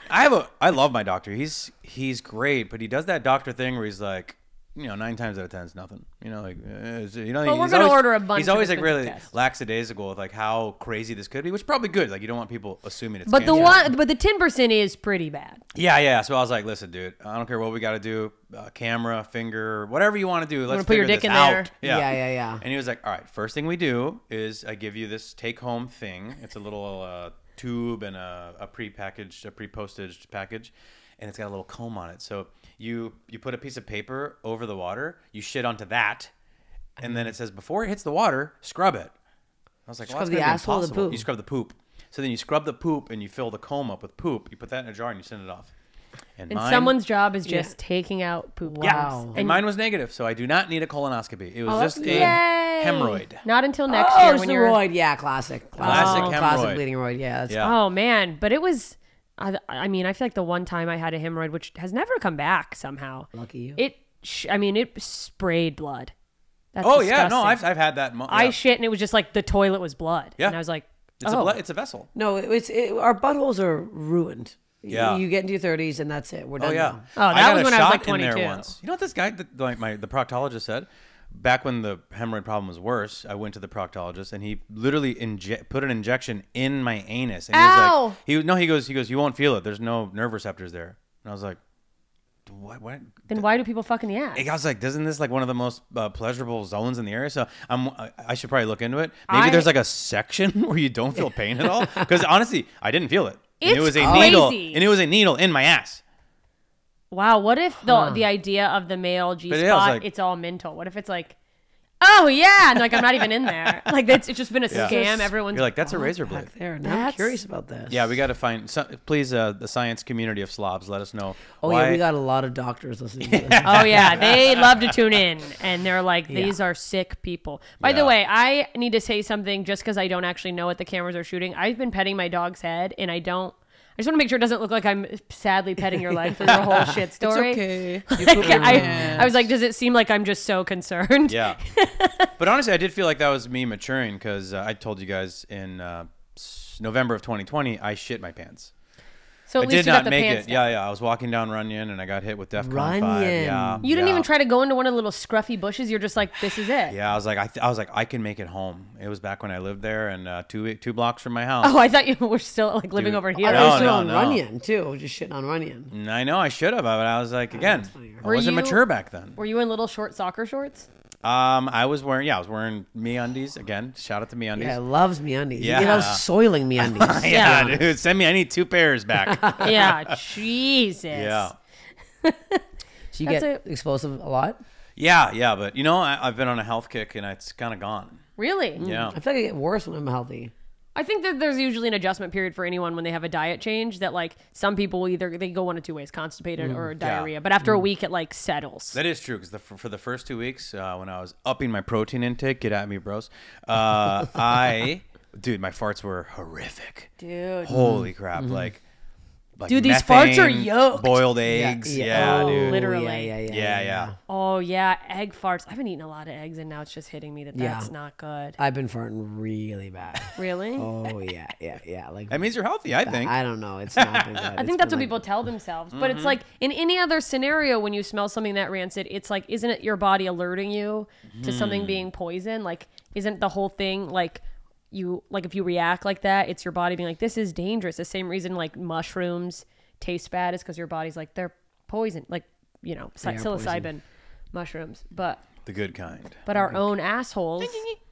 I love my doctor. He's great, but he does that doctor thing where he's like, 9 times out of 10 it's nothing. Well, we're he's gonna always- order a bunch He's of always like expensive really tests. lackadaisical with like how crazy this could be, which is probably good. Like you don't want people assuming it's But the cancer. but the 10% is pretty bad. Yeah. So I was like, listen, dude, I don't care what we got to do, camera, finger, whatever you want to do. Let's put your figure dick this in there? out. Yeah. And he was like, all right, first thing we do is I give you this take-home thing. It's a little tube and a pre-packaged, a pre-postage package, and it's got a little comb on it. So you put a piece of paper over the water, you shit onto that, and then it says, before it hits the water, scrub it. I was like, well, Scrub that's the gonna be asshole or the impossible. poop? You scrub the poop. So then you scrub the poop and you fill the comb up with poop. You put that in a jar and you send it off. And mine- someone's job is just taking out poop. yeah. crumbs. And mine was negative, so I do not need a colonoscopy. It was just a Yay! hemorrhoid. Not until next Oh, year it's when the you're. roid. Yeah, classic. Classic Classic hemorrhoid. bleeding roid. Yeah. That's Yeah. Oh man, but it was. I mean, I feel like the one time I had a hemorrhoid, which has never come back somehow. Lucky you. It sprayed blood. That's Oh yeah, no, disgusting. I've had that. I yeah. shit, and it was just like the toilet was blood. Yeah. And I was like, It's oh. it's a vessel. No, our buttholes are ruined. Yeah. You get into your 30s and that's it. We're done. Oh yeah. now. Oh, that got was a when I was, like, shot in there 22. once. You know what this guy, the proctologist said? Back when the hemorrhoid problem was worse, I went to the proctologist and he literally put an injection in my anus. And Ow! he was like, he goes, you won't feel it. There's no nerve receptors there. And I was like, what? Then why do people fuck in the ass? I was like, isn't this like one of the most pleasurable zones in the area? So I should probably look into it. Maybe there's like a section where you don't feel pain at all. Because honestly, I didn't feel it. And It's it was a crazy. needle, and it was a needle in my ass. Wow, what if the idea of the male G But spot, yeah, it's like- it's all mental? What if it's like, oh yeah, and like I'm not even in there. Like it's just been a Yeah. scam. Everyone's You're like, that's a razor blade. Back there. Now I'm That's- curious about this. Yeah, we got to find. Please, the science community of slobs, let us know. Oh why. yeah, we got a lot of doctors listening to this. oh yeah, they love to tune in, and they're like, these are sick people. By the Yeah. way, I need to say something just because I don't actually know what the cameras are shooting. I've been petting my dog's head, and I just want to make sure it doesn't look like I'm sadly petting your leg through the whole shit story. okay. I was like, does it seem like I'm just so concerned? Yeah. But honestly, I did feel like that was me maturing because I told you guys in November of 2020, I shit my pants. So at I least did you not got the make pants it. down. Yeah. I was walking down Runyon and I got hit with DEFCON 5. Runyon. Yeah. You didn't yeah. even try to go into one of the little scruffy bushes. You're just like, this is it. Yeah, I was like, I can make it home. It was back when I lived there, and two blocks from my house. Oh, I thought you were still like living Dude. over I here. was still no, on no. Runyon too, just shitting on Runyon. I know I should have, but I was like, again, I Were wasn't you- mature back then. Were you in little short soccer shorts? I was wearing MeUndies again. Shout out to MeUndies. Yeah, loves MeUndies. Yeah. He loves soiling MeUndies. yeah, dude, send me. I need 2 pairs back. Yeah, Jesus. yeah. So you That's get explosive a lot? Yeah, but I've been on a health kick and it's kind of gone. Really? Yeah. I feel like I get worse when I'm healthy. I think that there's usually an adjustment period for anyone when they have a diet change that like some people will either they go one of two ways, constipated or diarrhea. But after a week it like settles. That is true because for the first 2 weeks when I was upping my protein intake, get at me, bros. Dude, my farts were horrific. Dude. Holy crap! Like Dude, these farts are methane, yoked. Boiled eggs. Yeah, Oh, dude. Literally. Yeah. Oh yeah, egg farts. I've been eating a lot of eggs and now it's just hitting me that Yeah. that's not good. I've been farting really bad. Really? Oh yeah. Like That means you're healthy, I think. I don't know. It's not been good. I think that's what people tell themselves. But it's like in any other scenario when you smell something that rancid, it's like, isn't it your body alerting you to something being poison? Like, isn't the whole thing like if you react like that, it's your body being like, this is dangerous. The same reason like mushrooms taste bad is because your body's like, they're poison. Like, psilocybin mushrooms. But The good kind. our own assholes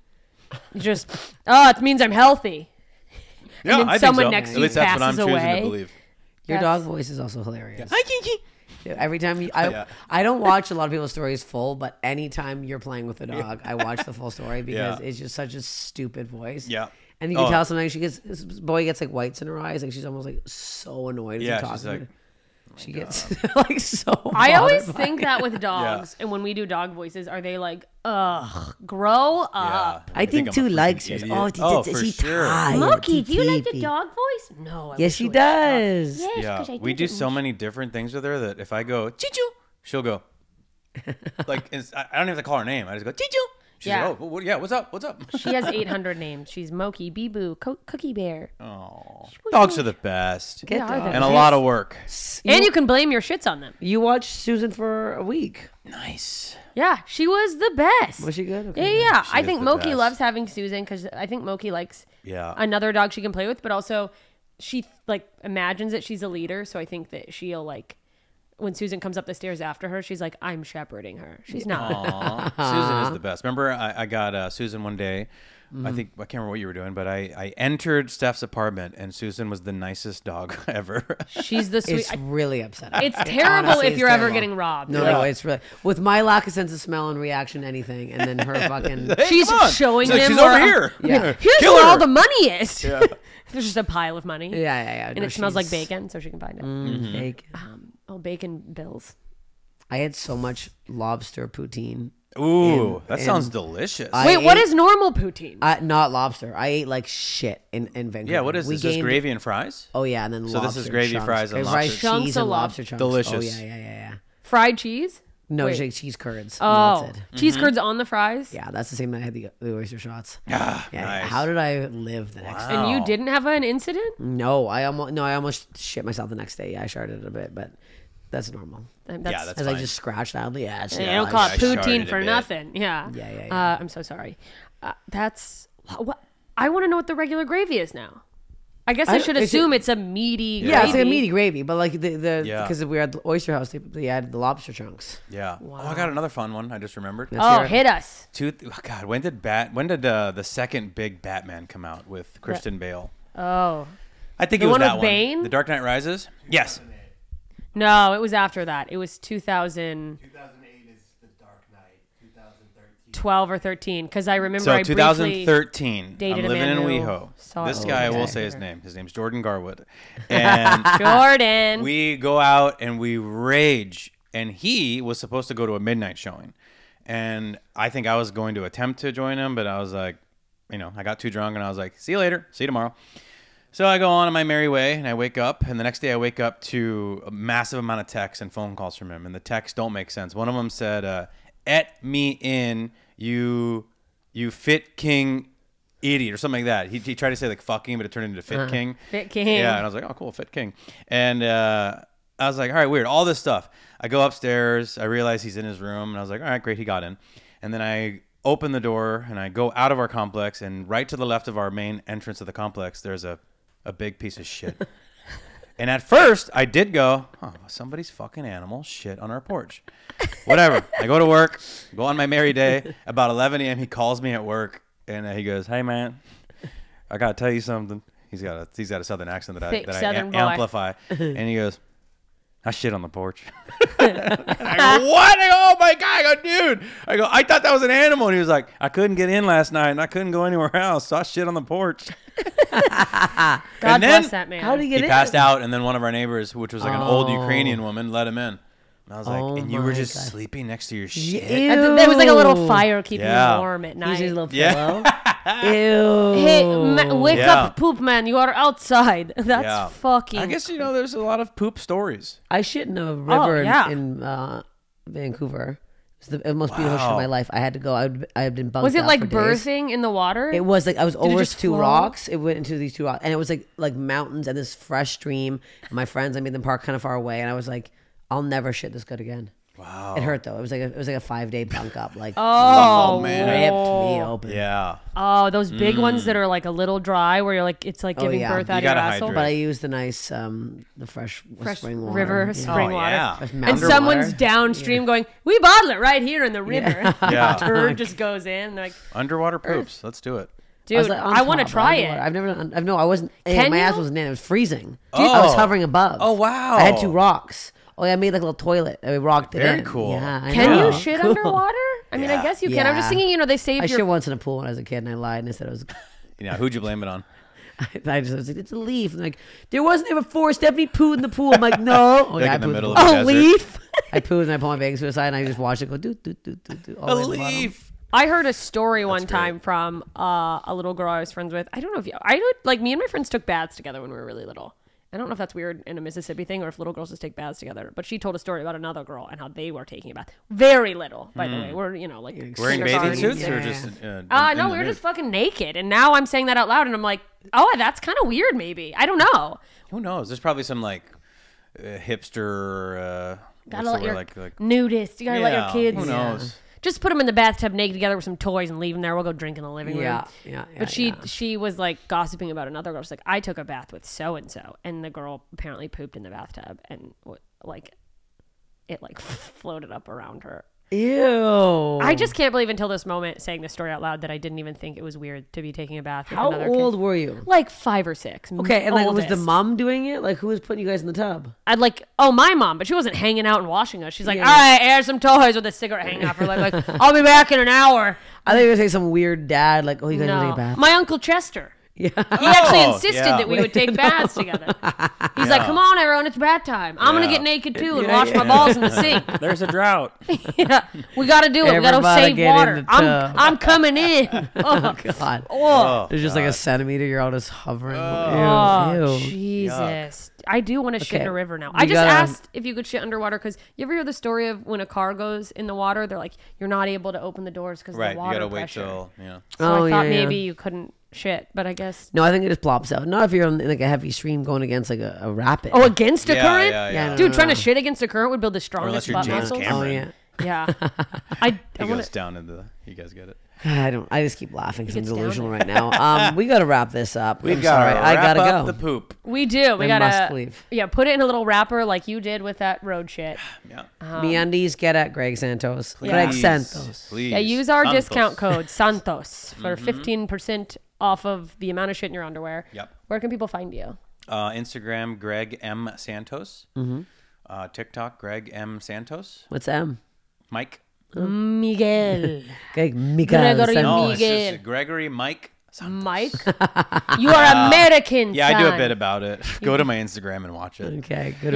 just, it means I'm healthy. Yeah, then I think someone so. next to At you least that's what I'm passes choosing away. to believe. Your That's- dog voice is also hilarious. Hi, Kiki. Yeah, every time Yeah. I don't watch a lot of people's stories full, but anytime you're playing with a dog, I watch the full story because Yeah. it's just such a stupid voice. Yeah. And you can Oh. tell sometimes this boy gets like whites in her eyes, like she's almost like so annoyed. As Yeah, he talks she's to like, her. She gets like so. I always bothered by think it. that with dogs, and when we do dog voices, are they like, ugh, grow up? I think I'm a two freaking likes it. idiot. Oh, for she's sure. tired. Moki, do you like the Pee-pee. dog voice? No. I Yes, wish she you would stop. does. Yes, Yeah, 'cause I we think do it so was- many different things with her that if I go Chichu, she'll go. Like I don't even have to call her name. I just go Chichu. She's Yeah. like, oh, yeah. What's up? What's up? She has 800 names. She's Moki, Bee-Boo, Cookie Bear. Oh, dogs are the best, Get They are dog. the and a lot of work. And you can blame your shits on them. You watched Susan for a week. Nice. Yeah, she was the best. Was she good? Yeah, Okay. yeah. She I is think the Moki best. loves having Susan because I think Moki likes Yeah. another dog she can play with, but also she like imagines that she's a leader. So I think that she'll like when Susan comes up the stairs after her, she's like, I'm shepherding her. She's not. Aw, Susan is the best. Remember, I got Susan one day. I can't remember what you were doing, but I entered Steph's apartment and Susan was the nicest dog ever. She's the sweet. It's really upsetting. It's terrible Honestly, if it's you're ever terrible. getting robbed. No, Like, no, it's really with my lack of sense of smell and reaction to anything, and then her fucking. Hey, she's come on. showing She's like, them she's where- over here. Yeah. Here's Kill where her. all the money is. There's just a pile of money. Yeah. And No, it smells like she's- bacon, so she can find it. Bacon. Bacon bills. I had so much lobster poutine. Ooh, that and- sounds delicious. Wait, what ate- is normal poutine? Not lobster. I ate like shit in Vancouver. yeah, what is We this? Just gained- gravy and fries? Oh yeah, and then So this lobster is gravy, chunks. fries, and Gravy, fries, lobster. Chunks cheese of and lobster lobster. chunks. Delicious. Oh yeah. Fried cheese? No, Wait. it's like cheese curds. Oh, That's it. cheese curds on the fries? Yeah, that's the same night I had the oyster shots. Ah, Yeah. nice. How did I live the next day? And you Wow. didn't have an incident? No, I almost shit myself the next day. Yeah, I sharted a bit, but that's normal. That's, Yeah, that's As I fine. just scratched out the ass. they Yeah, don't call it I sharted poutine a for bit. nothing. Yeah. Yeah. I'm so sorry. That's what I want to know what the regular gravy is now. I guess I should it's- assume it's a meaty Yeah, it's like a gravy. meaty gravy, but like the Yeah. because we were at the oyster house, they added the lobster chunks. Yeah. Oh, I got another fun one. I just remembered. Oh, hear it. hit us. God, when did the second big Batman come out with Christian Bale? Oh. I think The it was one that with one. Bane? The Dark Knight Rises. Yes. No, it was after that. It was 2012 2008 is The Dark Knight. 2013. or 13 because I remember So I briefly 2013. dated I'm a living man in who WeHo. saw This it. guy, I will Okay. say his name. His name's Jordan Garwood. And Jordan. we go out and we rage. And he was supposed to go to a midnight showing. And I think I was going to attempt to join him, but I was like, I got too drunk and I was like, see you later. See you tomorrow. So I go on my merry way and I wake up. And the next day I wake up to a massive amount of texts and phone calls from him. And the texts don't make sense. One of them said, "Et me in, you fit king idiot or something like that. He tried to say like fucking, but it turned into Fit King. Fit King. Yeah, and I was like, oh, cool, Fit King. And I was like, all right, weird. All this stuff. I go upstairs. I realize he's in his room, and I was like, all right, great, he got in. And then I open the door, and I go out of our complex, and right to the left of our main entrance of the complex, there's a big piece of shit. And at first, I did go, oh, somebody's fucking animal shit on our porch. Whatever. I go to work, go on my merry day. About 11 a.m., he calls me at work, and he goes, hey, man, I got to tell you something. He's got a southern accent that Thick I Southern boy. amplify. And he goes, I shit on the porch. And I go, what? I go, oh my God. I go, dude. I thought that was an animal. And he was like, I couldn't get in last night and I couldn't go anywhere else. So I shit on the porch. God then- bless that man. How do you get He in? passed out, and then one of our neighbors, which was like an old Ukrainian woman, let him in. And I was like, Oh and you were my just God. sleeping next to your shit? There was like a little fire keeping Yeah. you warm at night. Usually a little Yeah. pillow. Ew. Hey, wake Yeah. up, poop man! You are outside. That's Yeah. fucking. I guess, there's a lot of poop stories. I shit in a river yeah. in Vancouver. It was the most beautiful shit of my life. I had to go. I had been bunked Was it out like for days. birthing in the water? It was like I was it over just two flow? rocks. It went into these two rocks, and it was like mountains and this fresh stream. And my friends, I made them park kind of far away, and I was like, I'll never shit this good again. Wow. It hurt though. It was like a 5-day bunk up. Like Oh, man. ripped me open. Yeah. Oh, those big ones that are like a little dry, where you're like, it's like Oh, giving yeah. birth You out of your gotta asshole. hydrate. But I used the nice the fresh spring water. river Yeah. spring Oh, water. yeah. Fresh And mountain someone's water. downstream going, we bottle it right here in the river. Yeah. Turd just goes in. Like, Underwater poops. Let's do it. dude, was, like, on I want to top, try underwater. it. I've never done. No, I wasn't. Can my ass you? wasn't in. It was freezing. Oh. I was hovering above. Oh, wow. I had two rocks. Oh, yeah, I made like a little toilet. I rocked it Very in. cool. Yeah, I Can know. you shit Cool. underwater? I mean, I Yeah. guess you can. I'm just Yeah. thinking, they say I if shit you're once in a pool when I was a kid, and I lied and I said it was. Who'd you blame it on? I just was like, it's a leaf. And like, there wasn't ever four. Stephanie pooed in the pool. I'm like, no. Oh, Like yeah, in the I pooed middle pool. of the a desert. leaf. I pooed and I pulled my bathing suit aside and I just watched it go do do do do do. all A the way to the bottom. leaf. I heard a story one great. time from a little girl I was friends with. I don't know if I would like me and my friends took baths together when we were really little. I don't know if that's weird in a Mississippi thing or if little girls just take baths together. But she told a story about another girl and how they were taking a bath. Very little, by the way. We're like Wearing bathing kindergarten. suits or Yeah. just? No, we were just fucking naked. And now I'm saying that out loud, and I'm like, oh, that's kind of weird. Maybe I don't know. Who knows? There's probably some like hipster. Gotta what's the let word? your like nudist. You gotta let your kids. Who knows? Just put them in the bathtub naked together with some toys and leave them there. We'll go drink in the living room. Yeah. But she was like gossiping about another girl. She's like, I took a bath with so and so, and the girl apparently pooped in the bathtub, and like it like floated up around her. Ew. I just can't believe until this moment, saying this story out loud, that I didn't even think it was weird to be taking a bath with How another old kid. were you? Like 5 or 6. Okay, and like was the oldest. mom doing it? Like who was putting you guys in the tub? I'd like, my mom, but she wasn't hanging out and washing us. She's like, Yeah. all right, here's some toys with a cigarette hanging off her leg. Like, I'll be back in an hour. I think you were gonna say some weird dad, like, oh, you guys want to take a No, bath? my Uncle Chester. Yeah. He actually Oh, insisted yeah. that we would take baths together. He's like, come on, everyone, it's bath time. I'm going Yeah. to get naked too and wash my balls in the sink. There's a drought. Yeah, we got to do it. We got to Everybody save get in water. the tub. I'm coming in. Oh, God. oh, There's just like a centimeter. You're all just hovering. oh, Ew. Ew. Jesus. I do want to shit in Okay. a river now. We I just gotta- asked if you could shit underwater because you ever hear the story of when a car goes in the water, they're like, you're not able to open the doors because of Right. the You water gotta wait pressure. till So Oh, I thought yeah, maybe yeah. you couldn't shit, but I guess. No, I think it just plops out. Not if you're on like a heavy stream going against like a rapid. Oh, against a current? Yeah, no, Dude, no, trying no. to shit against a current would build the unless strongest you're butt James muscles. Cameron. Oh yeah. Yeah. I He want goes to. down into the. You guys get it. I don't. I just keep laughing because I'm gets down delusional there. right now. We gotta wrap this up. We've I'm got sorry. I gotta up go. the poop. We do. We I gotta must leave. Yeah, put it in a little wrapper like you did with that road shit. Yeah. MeUndies, get at Greg Santos. Greg Please. Santos. Please. Yeah, use our Santos. discount code Santos for 15% off of the amount of shit in your underwear. Yep. Where can people find you? Instagram, Greg M Santos. TikTok, Greg M Santos. What's M? Mike. Miguel. Greg Miguel Gregory Santos. No, it's Miguel. just Gregory Mike. Santos. Mike. You are American. Yeah, I do a son. bit about it. Go to my Instagram and watch it. Okay, good.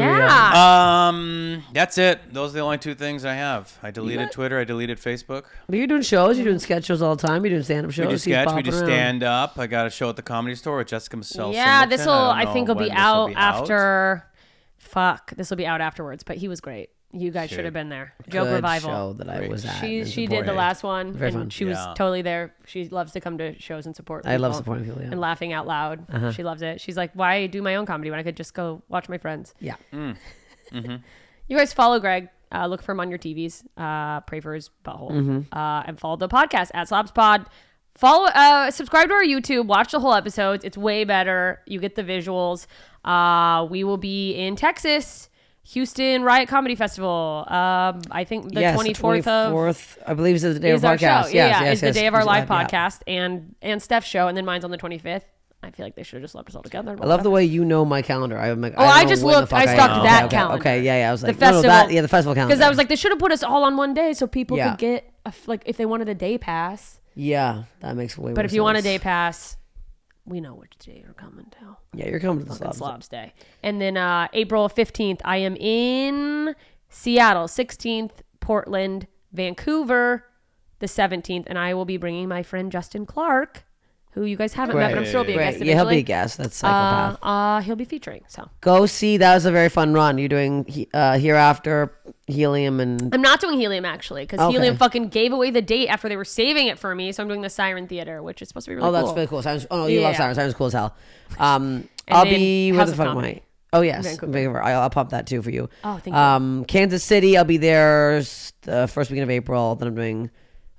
Yeah. That's it. Those are the only two things I have. I deleted Twitter. I deleted Facebook. But you're doing shows. You're doing sketch shows all the time. You're doing stand-up shows. We do Keep sketch. We do popping around. stand up. I got a show at the Comedy Store with Jessica Massell. Yeah, Singleton. this will. don't I know think will be when this will out be after. Fuck, this will be out afterwards. But he was great. You guys should have been there. Joke Good Revival. show that I was at. She and did the supported. last one, Very and fun. she was Yeah. totally there. She loves to come to shows and support. I love people supporting people. Yeah. and laughing out loud. She loves it. She's like, "Why do my own comedy when I could just go watch my friends?" Yeah. You guys follow Greg. Look for him on your TVs. Pray for his butthole. And follow the podcast at Slobs Pod. Follow, subscribe to our YouTube. Watch the whole episodes. It's way better. You get the visuals. We will be in Texas, Houston Riot Comedy Festival. I think the 24th of 24th, I believe, is the day of is our our show. podcast. Yeah, Yes, it's the yes, day of our yes, live yeah. podcast and Steph's show, and then mine's on the 25th. I feel like they should have just left us all together. I love the way you know my calendar. I'm like, Oh, I don't know just when the looked- fuck I am. stalked that okay, calendar. Okay, yeah. I was The like, no, festival- the festival calendar. because I was like, they should have put us all on one day so people Yeah. could get like if they wanted a day pass. yeah, that makes way more But if you want a sense. day pass, we know which day you're coming to. Yeah, you're coming to the Fucking Slobs. Slobs Day. And then April 15th, I am in Seattle. 16th, Portland, Vancouver, the 17th, and I will be bringing my friend Justin Clark, who you guys haven't met, but I'm sure he'll be a guest Great. Yeah, he'll be a eventually. guest. That's psychopath. He'll be featuring. So Go see. That was a very fun run. You're doing Hereafter, Helium, and I'm not doing Helium actually because Okay. Helium fucking gave away the date after they were saving it for me. So I'm doing the Siren Theater, which is supposed to be really oh, that's cool. really cool. Sirens, oh no, you love Yeah. Sirens. Sirens cool as hell. I'll then be where House the of fuck am Comedy. I? Oh yes, Vancouver. Vancouver. I'll pump that too for you. Oh, thank you. Kansas City. I'll be there the first weekend of April. Then I'm doing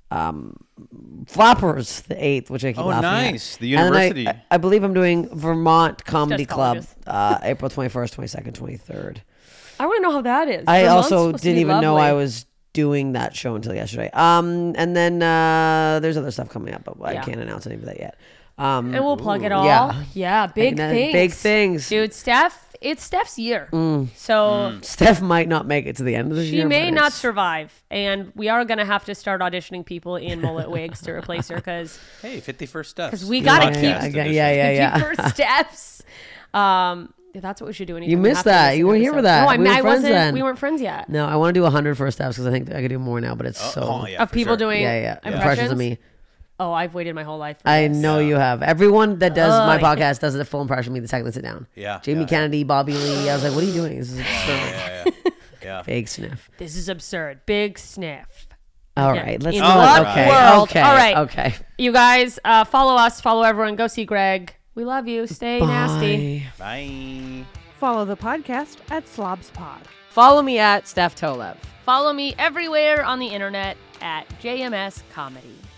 Flappers the 8th, which I keep Oh, laughing nice. at. The And then university. I believe I'm doing Vermont Comedy Just Club colleges. April 21st, 22nd, 23rd. I want to know how that is. I Vermont's also supposed to didn't be even know lovely. I was doing that show until yesterday. And then there's other stuff coming up, but I Yeah. can't announce any of that yet. And we'll plug it all. Yeah. Yeah, big things. Big things. Dude, it's Steph's year. Mm. So Steph might not make it to the end of the year. she may but not it's- survive. And we are going to have to start auditioning people in mullet wigs to replace her because Hey, 51st steps. we gotta Podcast keep- edition. Yeah. keep her steps. Yeah, that's what we should do. anytime You we missed have to that. miss You an weren't here for episode. that. No, We were I friends wasn't. then. We weren't friends yet. No, I want to do 100 first steps because I think I could do more now, but it's so. Oh, yeah, Of for people sure. doing Yeah. impressions Impressions of me. Oh, I've waited my whole life for I this. know you have. Everyone that does my Ugh. podcast does a full impression of me the second they sit down. Yeah, Jamie yeah. Kennedy, Bobby Lee. I was like, what are you doing? This is absurd. Yeah. Fake sniff. This is absurd. Big sniff. All Yeah. right. Let's In do it. what Okay. world? Okay. All right. Okay. You guys, follow us, follow everyone. Go see Greg. We love you. Stay nasty. Bye. Bye. Follow the podcast at Slobs Pod. Follow me at Steph Tolev. Follow me everywhere on the internet at JMS Comedy.